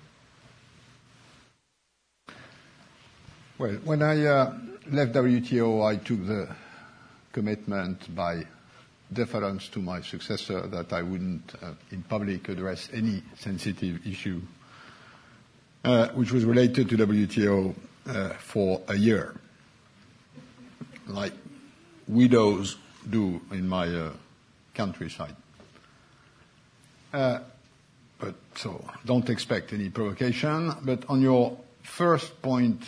Well, when I left WTO, I took the commitment by deference to my successor that I wouldn't in public address any sensitive issue which was related to WTO for a year, like widows do in my countryside. But so don't expect any provocation. But on your first point,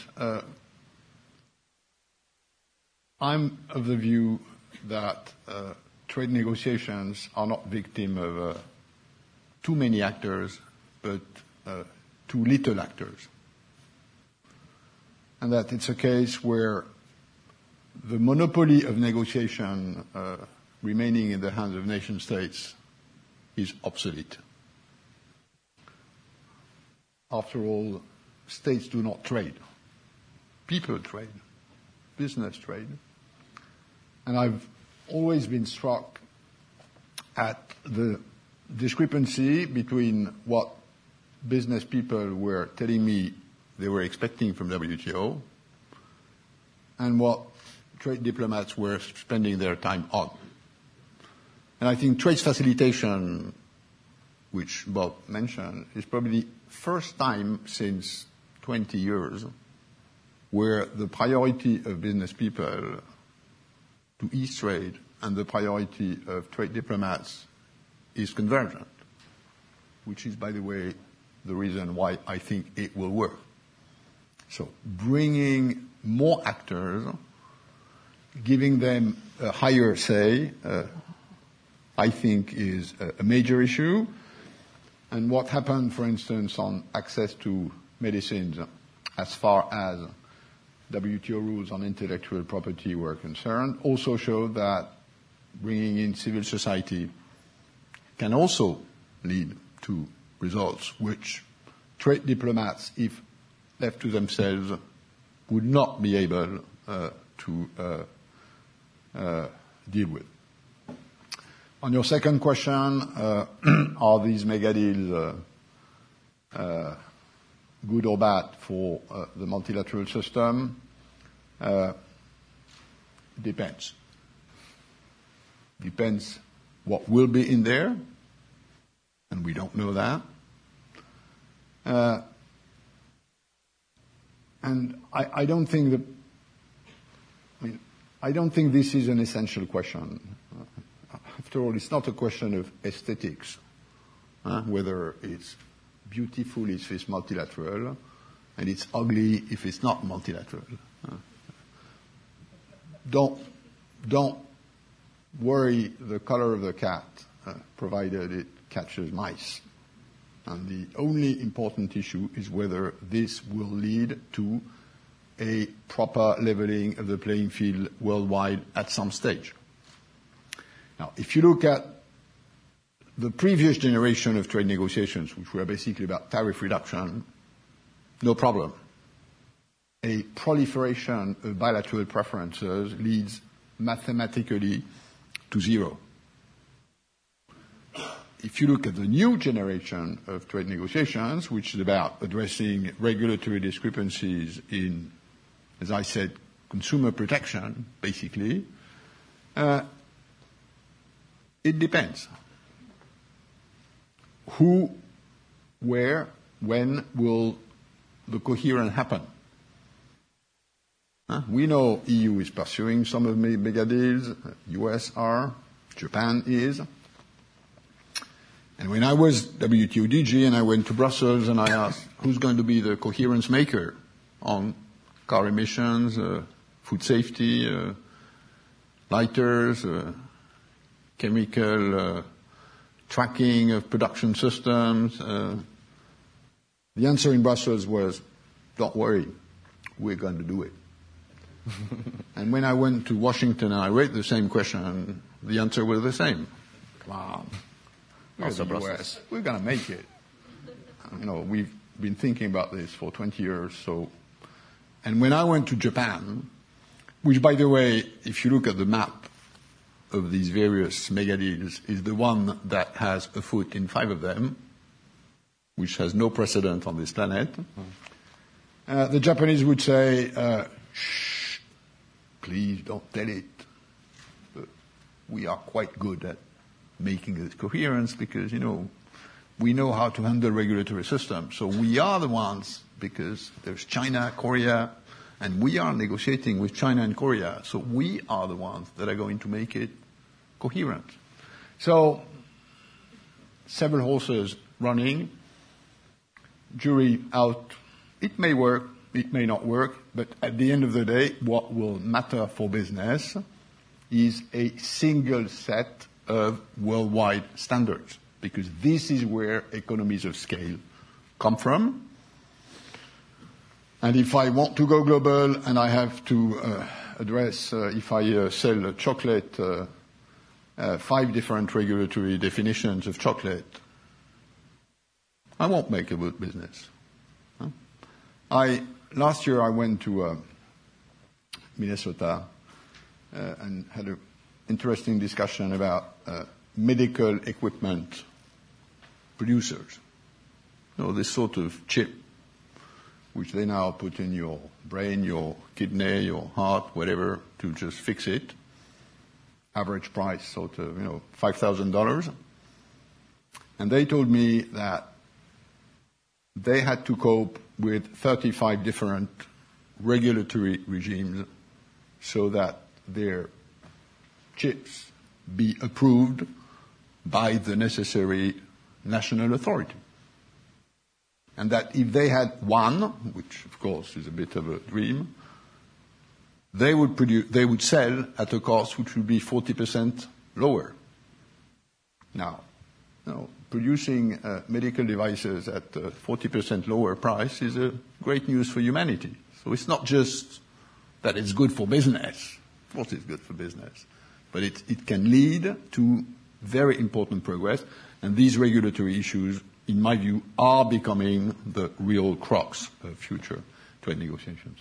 I'm of the view that trade negotiations are not victim of too many actors, but too little actors. And that it's a case where the monopoly of negotiation remaining in the hands of nation states is obsolete. After all, states do not trade. People trade. Business trade. And I've always been struck at the discrepancy between what business people were telling me they were expecting from WTO and what trade diplomats were spending their time on. And I think trade facilitation, which Bob mentioned, is probably the first time since 20 years where the priority of business people to ease trade and the priority of trade diplomats is convergent, which is, by the way, the reason why I think it will work. So bringing more actors, giving them a higher say, I think is a major issue. And what happened, for instance, on access to medicines as far as WTO rules on intellectual property were concerned also showed that bringing in civil society can also lead to results which trade diplomats, if left to themselves, would not be able to deal with. On your second question, are these mega deals good or bad for the multilateral system? Depends. Depends what will be in there, and we don't know that. And I don't think I don't think this is an essential question. After all, it's not a question of aesthetics, whether it's beautiful if it's multilateral, and it's ugly if it's not multilateral. Don't worry the color of the cat, provided it catches mice. And the only important issue is whether this will lead to a proper leveling of the playing field worldwide at some stage. Now, if you look at the previous generation of trade negotiations, which were basically about tariff reduction, no problem. a proliferation of bilateral preferences leads mathematically to zero. If you look at the new generation of trade negotiations, which is about addressing regulatory discrepancies in, as I said, consumer protection, basically, it depends. Who, where, when will the coherence happen? We know EU is pursuing some of the mega deals, US are, Japan is. And when I was WTO DG and I went to Brussels and I asked who's going to be the coherence maker on car emissions, food safety, lighters, chemical tracking of production systems, the answer in Brussels was, don't worry, we're going to do it. And when I went to Washington and I read the same question, the answer was the same. Come on. Also Brussels. We're going to make it. We've been thinking about this for 20 years. And when I went to Japan, which, by the way, if you look at the map of these various mega deals, is the one that has a foot in 5 of them, which has no precedent on this planet. The Japanese would say, shh, please don't tell it. But we are quite good at making this coherence because, we know how to handle regulatory systems. So we are the ones, because there's China, Korea, and we are negotiating with China and Korea. So we are the ones that are going to make it coherent. So several horses running, jury out. It may work, it may not work, but at the end of the day, what will matter for business is a single set of worldwide standards, because this is where economies of scale come from. And if I want to go global and I have to address, if I sell chocolate, 5 different regulatory definitions of chocolate, I won't make a good business. Last year I went to Minnesota and had an interesting discussion about medical equipment producers. This sort of chip which they now put in your brain, your kidney, your heart, whatever, to just fix it. Average price, sort of, $5,000. And they told me that they had to cope with 35 different regulatory regimes so that their chips be approved by the necessary national authority. And that if they had one, which of course is a bit of a dream, they would sell at a cost which would be 40% lower. Now, producing medical devices at a 40% lower price is a great news for humanity. So it's not just that it's good for business. Of course it's good for business. But it can lead to very important progress. And these regulatory issues, in my view, are becoming the real crux of future trade negotiations.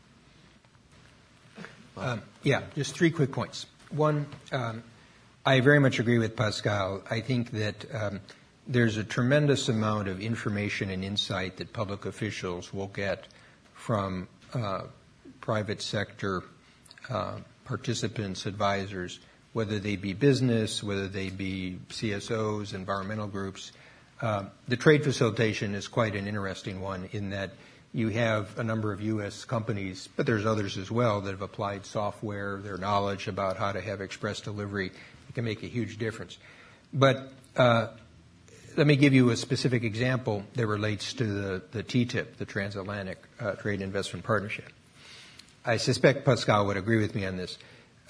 Just 3 quick points. One, I very much agree with Pascal. I think that there's a tremendous amount of information and insight that public officials will get from private sector participants, advisors, whether they be business, whether they be CSOs, environmental groups. The trade facilitation is quite an interesting one in that you have a number of U.S. companies, but there's others as well that have applied software, their knowledge about how to have express delivery. It can make a huge difference. But let me give you a specific example that relates to the TTIP, the Transatlantic Trade Investment Partnership. I suspect Pascal would agree with me on this.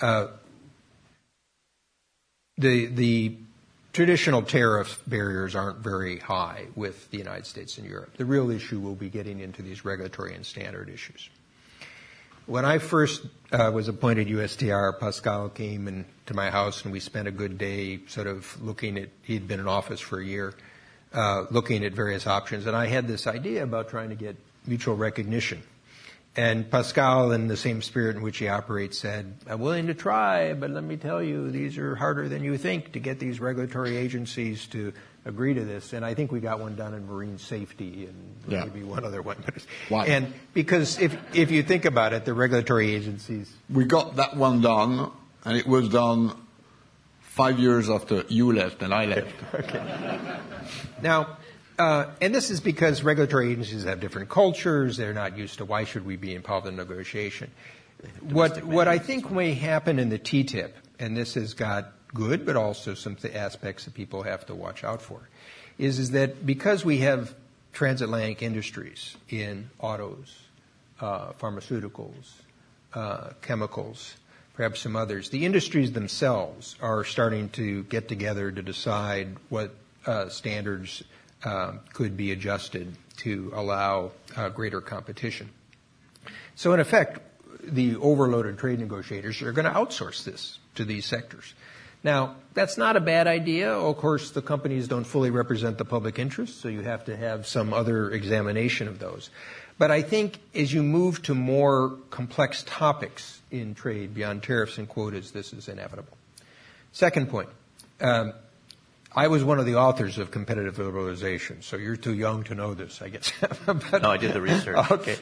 The traditional tariff barriers aren't very high with the United States and Europe. The real issue will be getting into these regulatory and standard issues. When I first was appointed USTR, Pascal came to my house and we spent a good day sort of looking at, he'd been in office for a year, looking at various options. And I had this idea about trying to get mutual recognition. And Pascal, in the same spirit in which he operates, said, I'm willing to try, but let me tell you, these are harder than you think to get these regulatory agencies to agree to this. And I think we got one done in marine safety and maybe one other one. Why? And because if you think about it, the regulatory agencies... We got that one done, and it was done 5 years after you left and I left. Okay. Now... and this is because regulatory agencies have different cultures. They're not used to why should we be involved in negotiation. What I think may happen in the TTIP, and this has got good but also some aspects that people have to watch out for, is that because we have transatlantic industries in autos, pharmaceuticals, chemicals, perhaps some others, the industries themselves are starting to get together to decide what standards could be adjusted to allow greater competition. So in effect, the overloaded trade negotiators are going to outsource this to these sectors. Now, that's not a bad idea. Of course, the companies don't fully represent the public interest, so you have to have some other examination of those. But I think as you move to more complex topics in trade beyond tariffs and quotas, this is inevitable. Second point. I was one of the authors of Competitive Liberalization, so you're too young to know this, I guess. But, no, I did the research. Okay.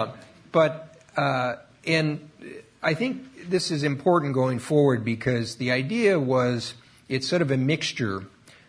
And I think this is important going forward because the idea was it's sort of a mixture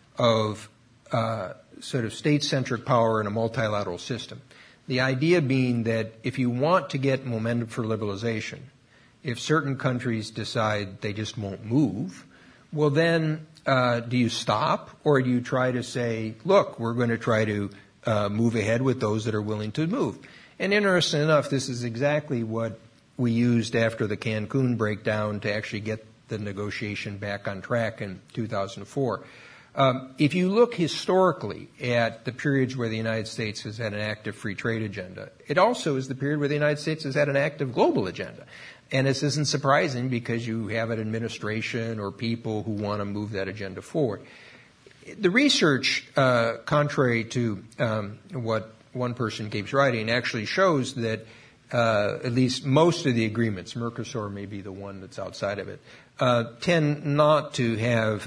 of sort of state-centric power in a multilateral system. The idea being that if you want to get momentum for liberalization, if certain countries decide they just won't move, well then do you stop or do you try to say, look, we're going to try to move ahead with those that are willing to move? And interesting enough, this is exactly what we used after the Cancun breakdown to actually get the negotiation back on track in 2004. If you look historically at the periods where the United States has had an active free trade agenda, it also is the period where the United States has had an active global agenda. And this isn't surprising because you have an administration or people who want to move that agenda forward. The research, contrary to what one person keeps writing, actually shows that at least most of the agreements, Mercosur may be the one that's outside of it, tend not to have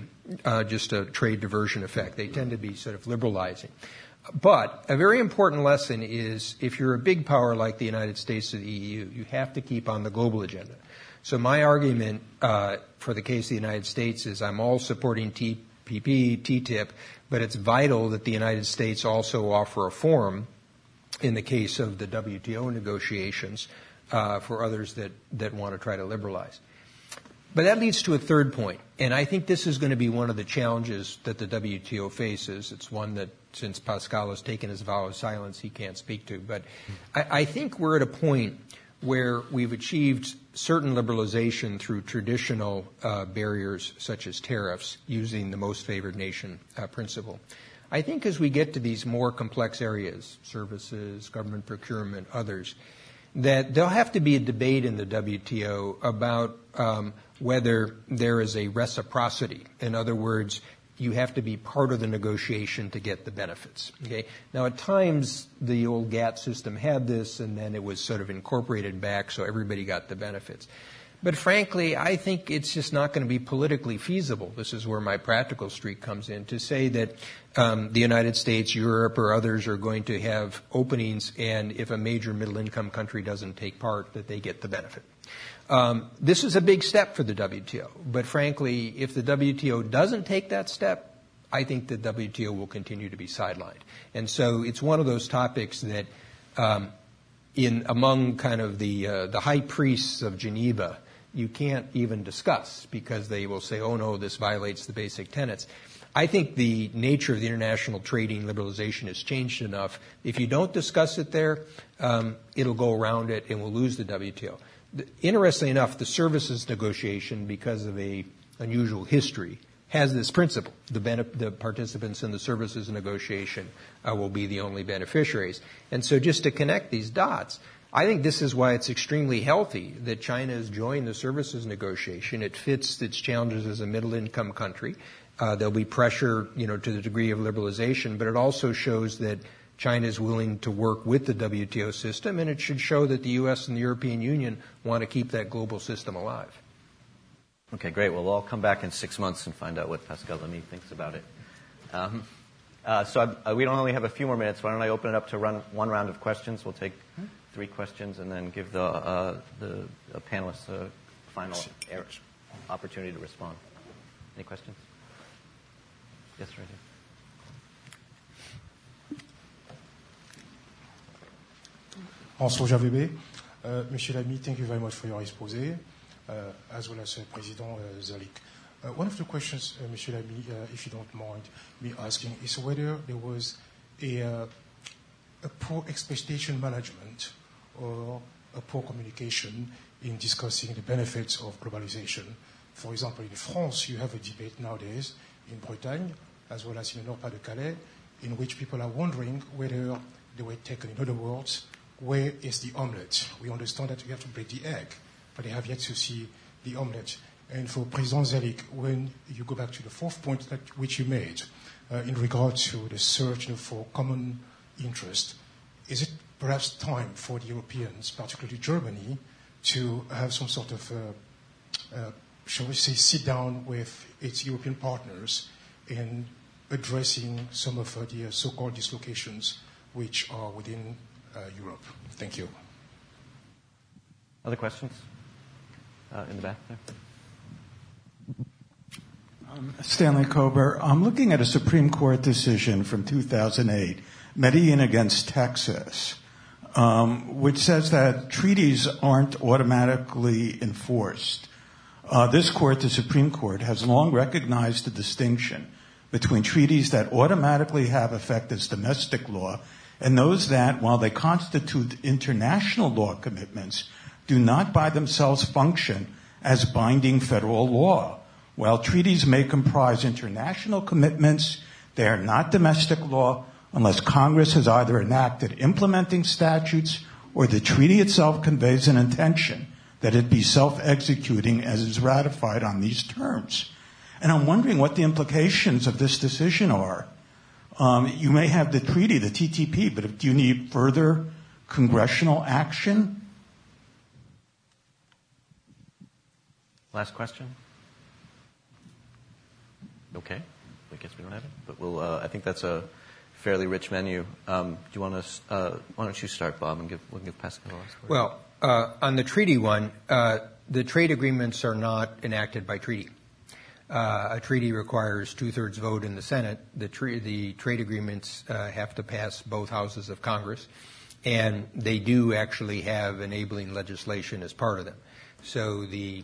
just a trade diversion effect. They tend to be sort of liberalizing. But a very important lesson is if you're a big power like the United States or the EU, you have to keep on the global agenda. So my argument for the case of the United States is I'm all supporting TPP, TTIP, but it's vital that the United States also offer a forum in the case of the WTO negotiations for others that want to try to liberalize. But that leads to a third point, and I think this is going to be one of the challenges that the WTO faces. It's one that, since Pascal has taken his vow of silence, he can't speak to. But I think we're at a point where we've achieved certain liberalization through traditional barriers such as tariffs using the most favored nation principle. I think as we get to these more complex areas, services, government procurement, others, that there'll have to be a debate in the WTO about whether there is a reciprocity. In other words, you have to be part of the negotiation to get the benefits. Okay? Now, at times, the old GATT system had this, and then it was sort of incorporated back so everybody got the benefits. But frankly, I think it's just not going to be politically feasible. This is where my practical streak comes in, to say that the United States, Europe, or others are going to have openings, and if a major middle-income country doesn't take part, that they get the benefit. This is a big step for the WTO, but frankly, if the WTO doesn't take that step, I think the WTO will continue to be sidelined. And so it's one of those topics that among kind of the high priests of Geneva, you can't even discuss because they will say, oh no, this violates the basic tenets. I think the nature of the international trading liberalization has changed enough. If you don't discuss it there, it'll go around it and we'll lose the WTO. Interestingly enough, the services negotiation, because of a unusual history, has this principle. The participants in the services negotiation will be the only beneficiaries. And so just to connect these dots, I think this is why it's extremely healthy that China has joined the services negotiation. It fits its challenges as a middle-income country. There'll be pressure, to the degree of liberalization, but it also shows that China is willing to work with the WTO system, and it should show that the U.S. and the European Union want to keep that global system alive. Okay, great. Well, we'll all come back in 6 months and find out what Pascal Lamy thinks about it. We don't only have a few more minutes. Why don't I open it up to run one round of questions? We'll take 3 questions and then give the panelists a final opportunity to respond. Any questions? Yes, right here. François Javébé. Monsieur Lamy, thank you very much for your exposé, as well as President Zoellick. One of the questions, Monsieur Lamy, if you don't mind me asking, is whether there was a poor expectation management or a poor communication in discussing the benefits of globalization. For example, in France, you have a debate nowadays in Bretagne, as well as in the Nord-Pas-de-Calais, in which people are wondering whether they were taken. In other words, where is the omelette? We understand that we have to break the egg, but they have yet to see the omelette. And for President Zoellick, when you go back to the fourth point which you made in regard to the search for common interest, is it perhaps time for the Europeans, particularly Germany, to have some sort of, shall we say, sit down with its European partners in addressing some of the so-called dislocations which are within Europe? Thank you. Other questions? In the back there. Stanley Kober. I'm looking at a Supreme Court decision from 2008, Medellin against Texas, which says that treaties aren't automatically enforced. This court, the Supreme Court, has long recognized the distinction between treaties that automatically have effect as domestic law and those that, while they constitute international law commitments, do not by themselves function as binding federal law. While treaties may comprise international commitments, they are not domestic law unless Congress has either enacted implementing statutes or the treaty itself conveys an intention that it be self-executing as is ratified on these terms. And I'm wondering what the implications of this decision are. You may have the treaty, the TTP, but do you need further congressional action? Last question? Okay. I guess we don't have it, but we'll. I think that's a fairly rich menu. Do you want to? Why don't you start, Bob, and we'll give Pascal the last word. Well, on the treaty one, the trade agreements are not enacted by treaty. A treaty requires 2/3 vote in the Senate. The trade agreements have to pass both houses of Congress, and they do actually have enabling legislation as part of them. So the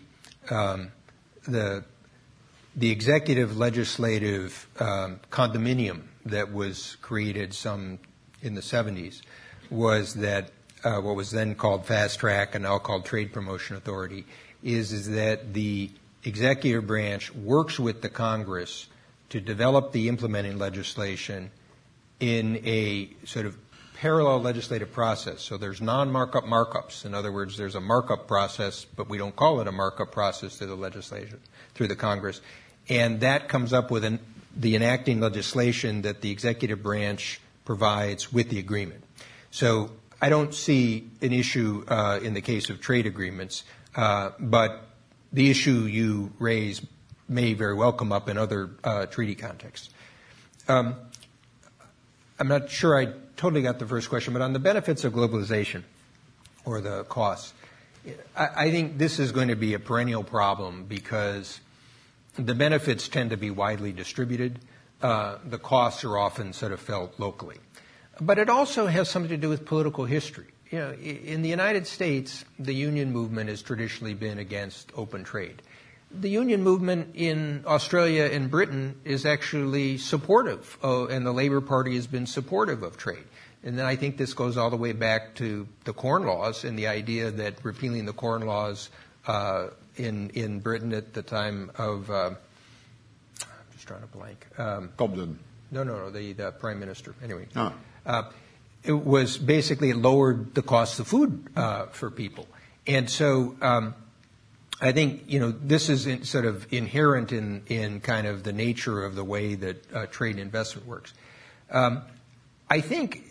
executive legislative condominium that was created some in the 70s was that what was then called Fast Track and now called Trade Promotion Authority is that the executive branch works with the Congress to develop the implementing legislation in a sort of parallel legislative process. So there's non-markup markups. In other words, there's a markup process, but we don't call it a markup process through the legislation, through the Congress. And that comes up with the enacting legislation that the executive branch provides with the agreement. So I don't see an issue in the case of trade agreements, but the issue you raise may very well come up in other treaty contexts. I'm not sure I totally got the first question, but on the benefits of globalization or the costs, I think this is going to be a perennial problem because the benefits tend to be widely distributed. The costs are often sort of felt locally. But it also has something to do with political history. You know, in the United States, the union movement has traditionally been against open trade. The union movement in Australia and Britain is actually supportive, and the Labour Party has been supportive of trade. And then I think this goes all the way back to the Corn Laws and the idea that repealing the Corn Laws in Britain at the time of, I'm just trying to blank. Cobden. No, the Prime Minister. Anyway. It was basically it lowered the cost of food for people. And so I think, you know, this is sort of inherent in kind of the nature of the way that trade and investment works. I think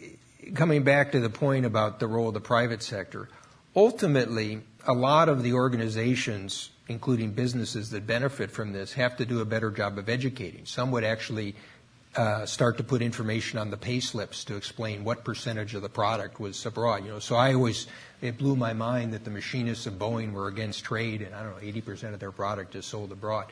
coming back to the point about the role of the private sector, ultimately, a lot of the organizations, including businesses that benefit from this, have to do a better job of educating. Some would actually start to put information on the pay slips to explain what percentage of the product was abroad. So it blew my mind that the machinists of Boeing were against trade, and 80% of their product is sold abroad.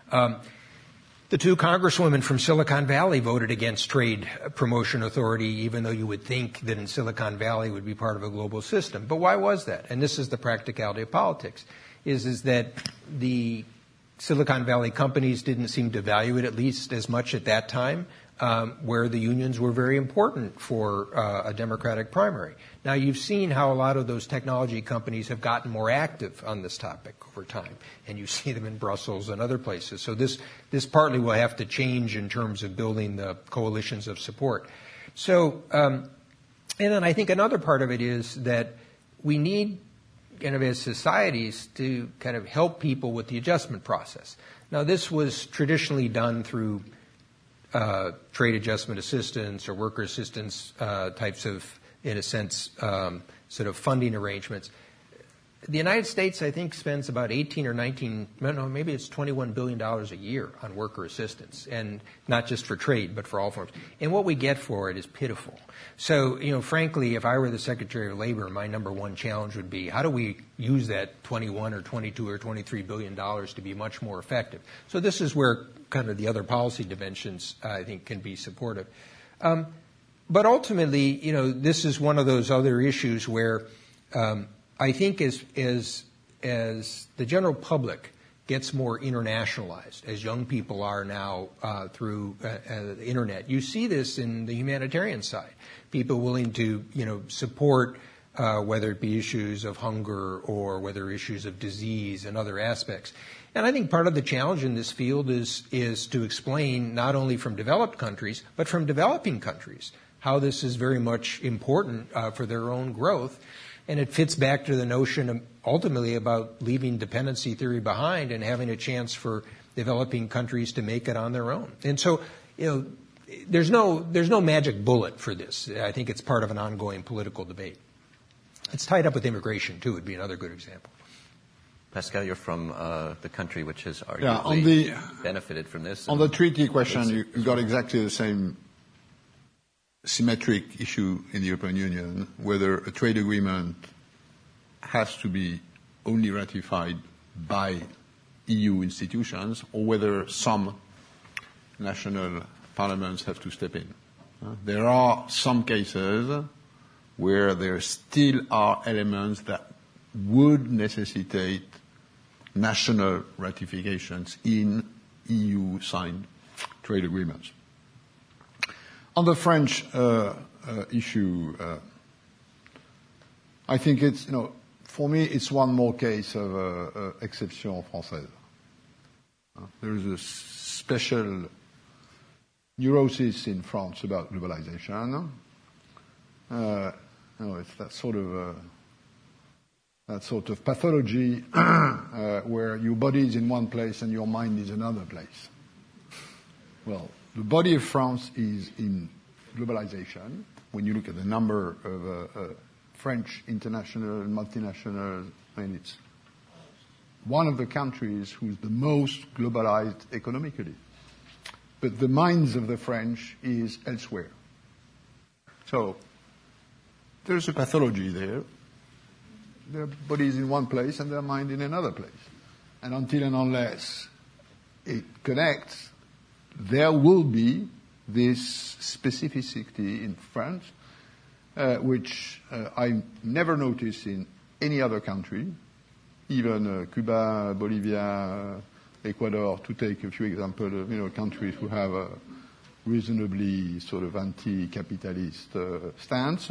The two congresswomen from Silicon Valley voted against Trade Promotion Authority, even though you would think that in Silicon Valley would be part of a global system. But why was that? And this is the practicality of politics, is that the Silicon Valley companies didn't seem to value it at least as much at that time, where the unions were very important for a Democratic primary. Now, you've seen how a lot of those technology companies have gotten more active on this topic over time, and you see them in Brussels and other places. So this partly will have to change in terms of building the coalitions of support. So, and then I think another part of it is that we need, as societies, to kind of help people with the adjustment process. Now, this was traditionally done through trade adjustment assistance or worker assistance types of, in a sense, sort of funding arrangements. The United States, I think, spends about maybe it's $21 billion a year on worker assistance, and not just for trade, but for all forms. And what we get for it is pitiful. So, frankly, if I were the Secretary of Labor, my number one challenge would be, how do we use that 21 or 22 or $23 billion to be much more effective? So this is where kind of the other policy dimensions, I think, can be supportive. But ultimately, this is one of those other issues where I think as the general public gets more internationalized, as young people are now through the internet, you see this in the humanitarian side. People willing to, support whether it be issues of hunger or whether issues of disease and other aspects. And I think part of the challenge in this field is to explain not only from developed countries, but from developing countries, how this is very much important for their own growth. And it fits back to the notion ultimately about leaving dependency theory behind and having a chance for developing countries to make it on their own. And so, there's no magic bullet for this. I think it's part of an ongoing political debate. It's tied up with immigration, too, would be another good example. Pascal, you're from the country which has arguably benefited from this. On the treaty question, you got exactly the same symmetric issue in the European Union, whether a trade agreement has to be only ratified by EU institutions or whether some national parliaments have to step in. There are some cases where there still are elements that would necessitate national ratifications in EU-signed trade agreements. On the French issue, I think it's, for me, it's one more case of exception française. There is a special neurosis in France about globalization. It's that sort of pathology where your body is in one place and your mind is another place. Well, the body of France is in globalization. When you look at the number of French international and multinationals, it's one of the countries who's the most globalized economically. But the minds of the French is elsewhere. So there's a pathology there. Their body is in one place and their mind in another place. And until and unless it connects, there will be this specificity in France, which I never noticed in any other country, even Cuba, Bolivia, Ecuador, to take a few examples of countries who have a reasonably sort of anti-capitalist stance.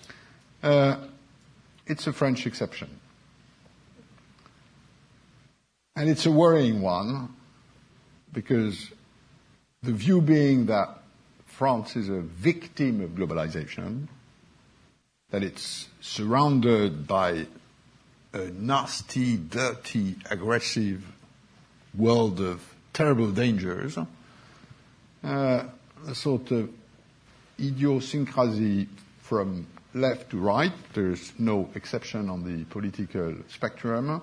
It's a French exception. And it's a worrying one, because the view being that France is a victim of globalization, that it's surrounded by a nasty, dirty, aggressive world of terrible dangers, a sort of idiosyncrasy from left to right. There's no exception on the political spectrum.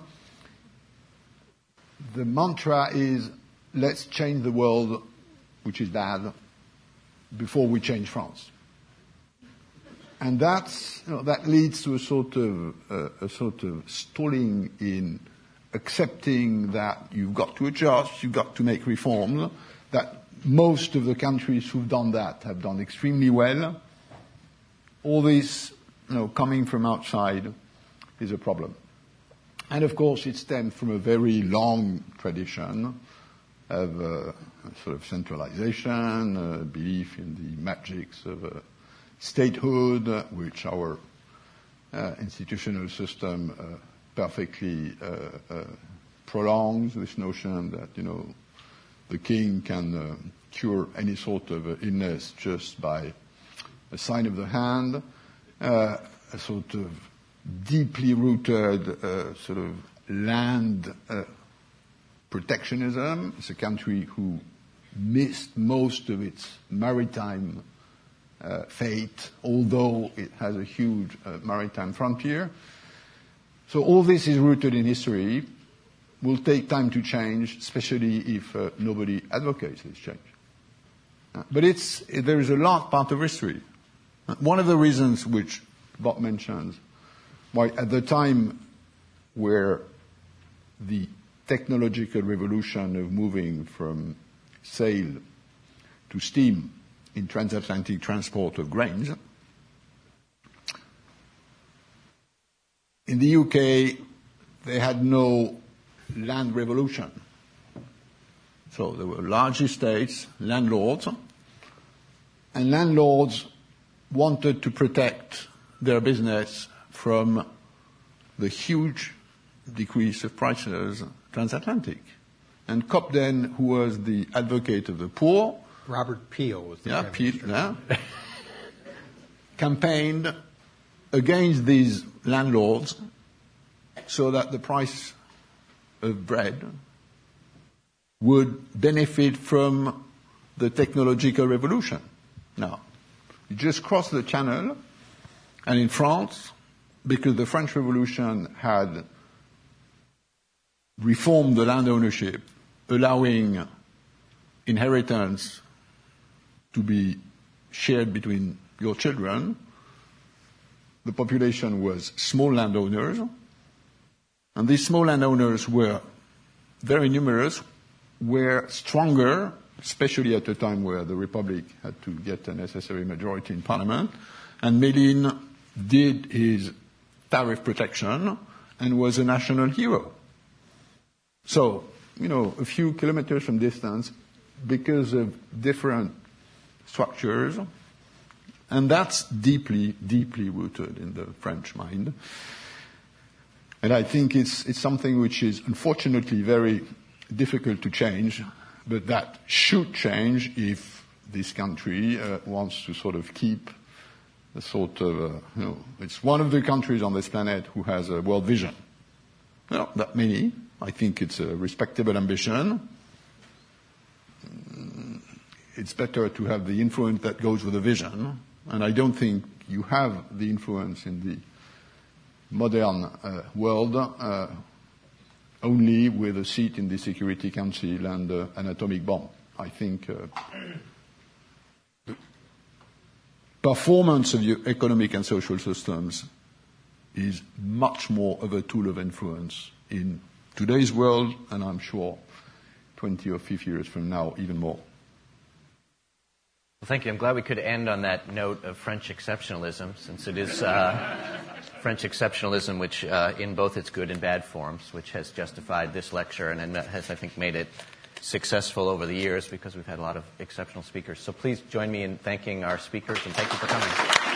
The mantra is, let's change the world, which is bad, before we change France. And that leads to a sort of stalling in accepting that you've got to adjust, you've got to make reforms, that most of the countries who've done that have done extremely well. All this, coming from outside is a problem. And of course, it stems from a very long tradition of sort of centralization, belief in the magics of statehood, which our institutional system perfectly prolongs. This notion that the king can cure any sort of illness just by a sign of the hand, a sort of deeply rooted sort of land protectionism. It's a country who missed most of its maritime fate, although it has a huge maritime frontier. So all this is rooted in history, will take time to change, especially if nobody advocates this change. But there is a large part of history. One of the reasons which Bob mentions why at the time where the technological revolution of moving from sail to steam in transatlantic transport of grains, in the UK they had no land revolution. So there were large estates, landlords, and landlords wanted to protect their business from the huge decrease of prices transatlantic. And Cobden, who was the advocate of the poor, Robert Peel was the Prime Minister. Campaigned against these landlords so that the price of bread would benefit from the technological revolution. Now, you just cross the channel, and in France, because the French Revolution had reformed the land ownership, allowing inheritance to be shared between your children, the population was small landowners, and these small landowners were very numerous, were stronger, especially at a time where the Republic had to get a necessary majority in Parliament, and Méline did his tariff protection and was a national hero. So, a few kilometers from distance, because of different structures, and that's deeply, deeply rooted in the French mind. And I think it's something which is unfortunately very difficult to change, but that should change if this country wants to sort of keep a sort of, it's one of the countries on this planet who has a world vision. Not that many. I think it's a respectable ambition. It's better to have the influence that goes with the vision, and I don't think you have the influence in the modern world only with a seat in the Security Council and an atomic bomb. I think the performance of your economic and social systems is much more of a tool of influence in today's world, and I'm sure 20 or 50 years from now, even more. Well, thank you. I'm glad we could end on that note of French exceptionalism, since it is French exceptionalism which, in both its good and bad forms, which has justified this lecture and has, I think, made it successful over the years because we've had a lot of exceptional speakers. So please join me in thanking our speakers, and thank you for coming.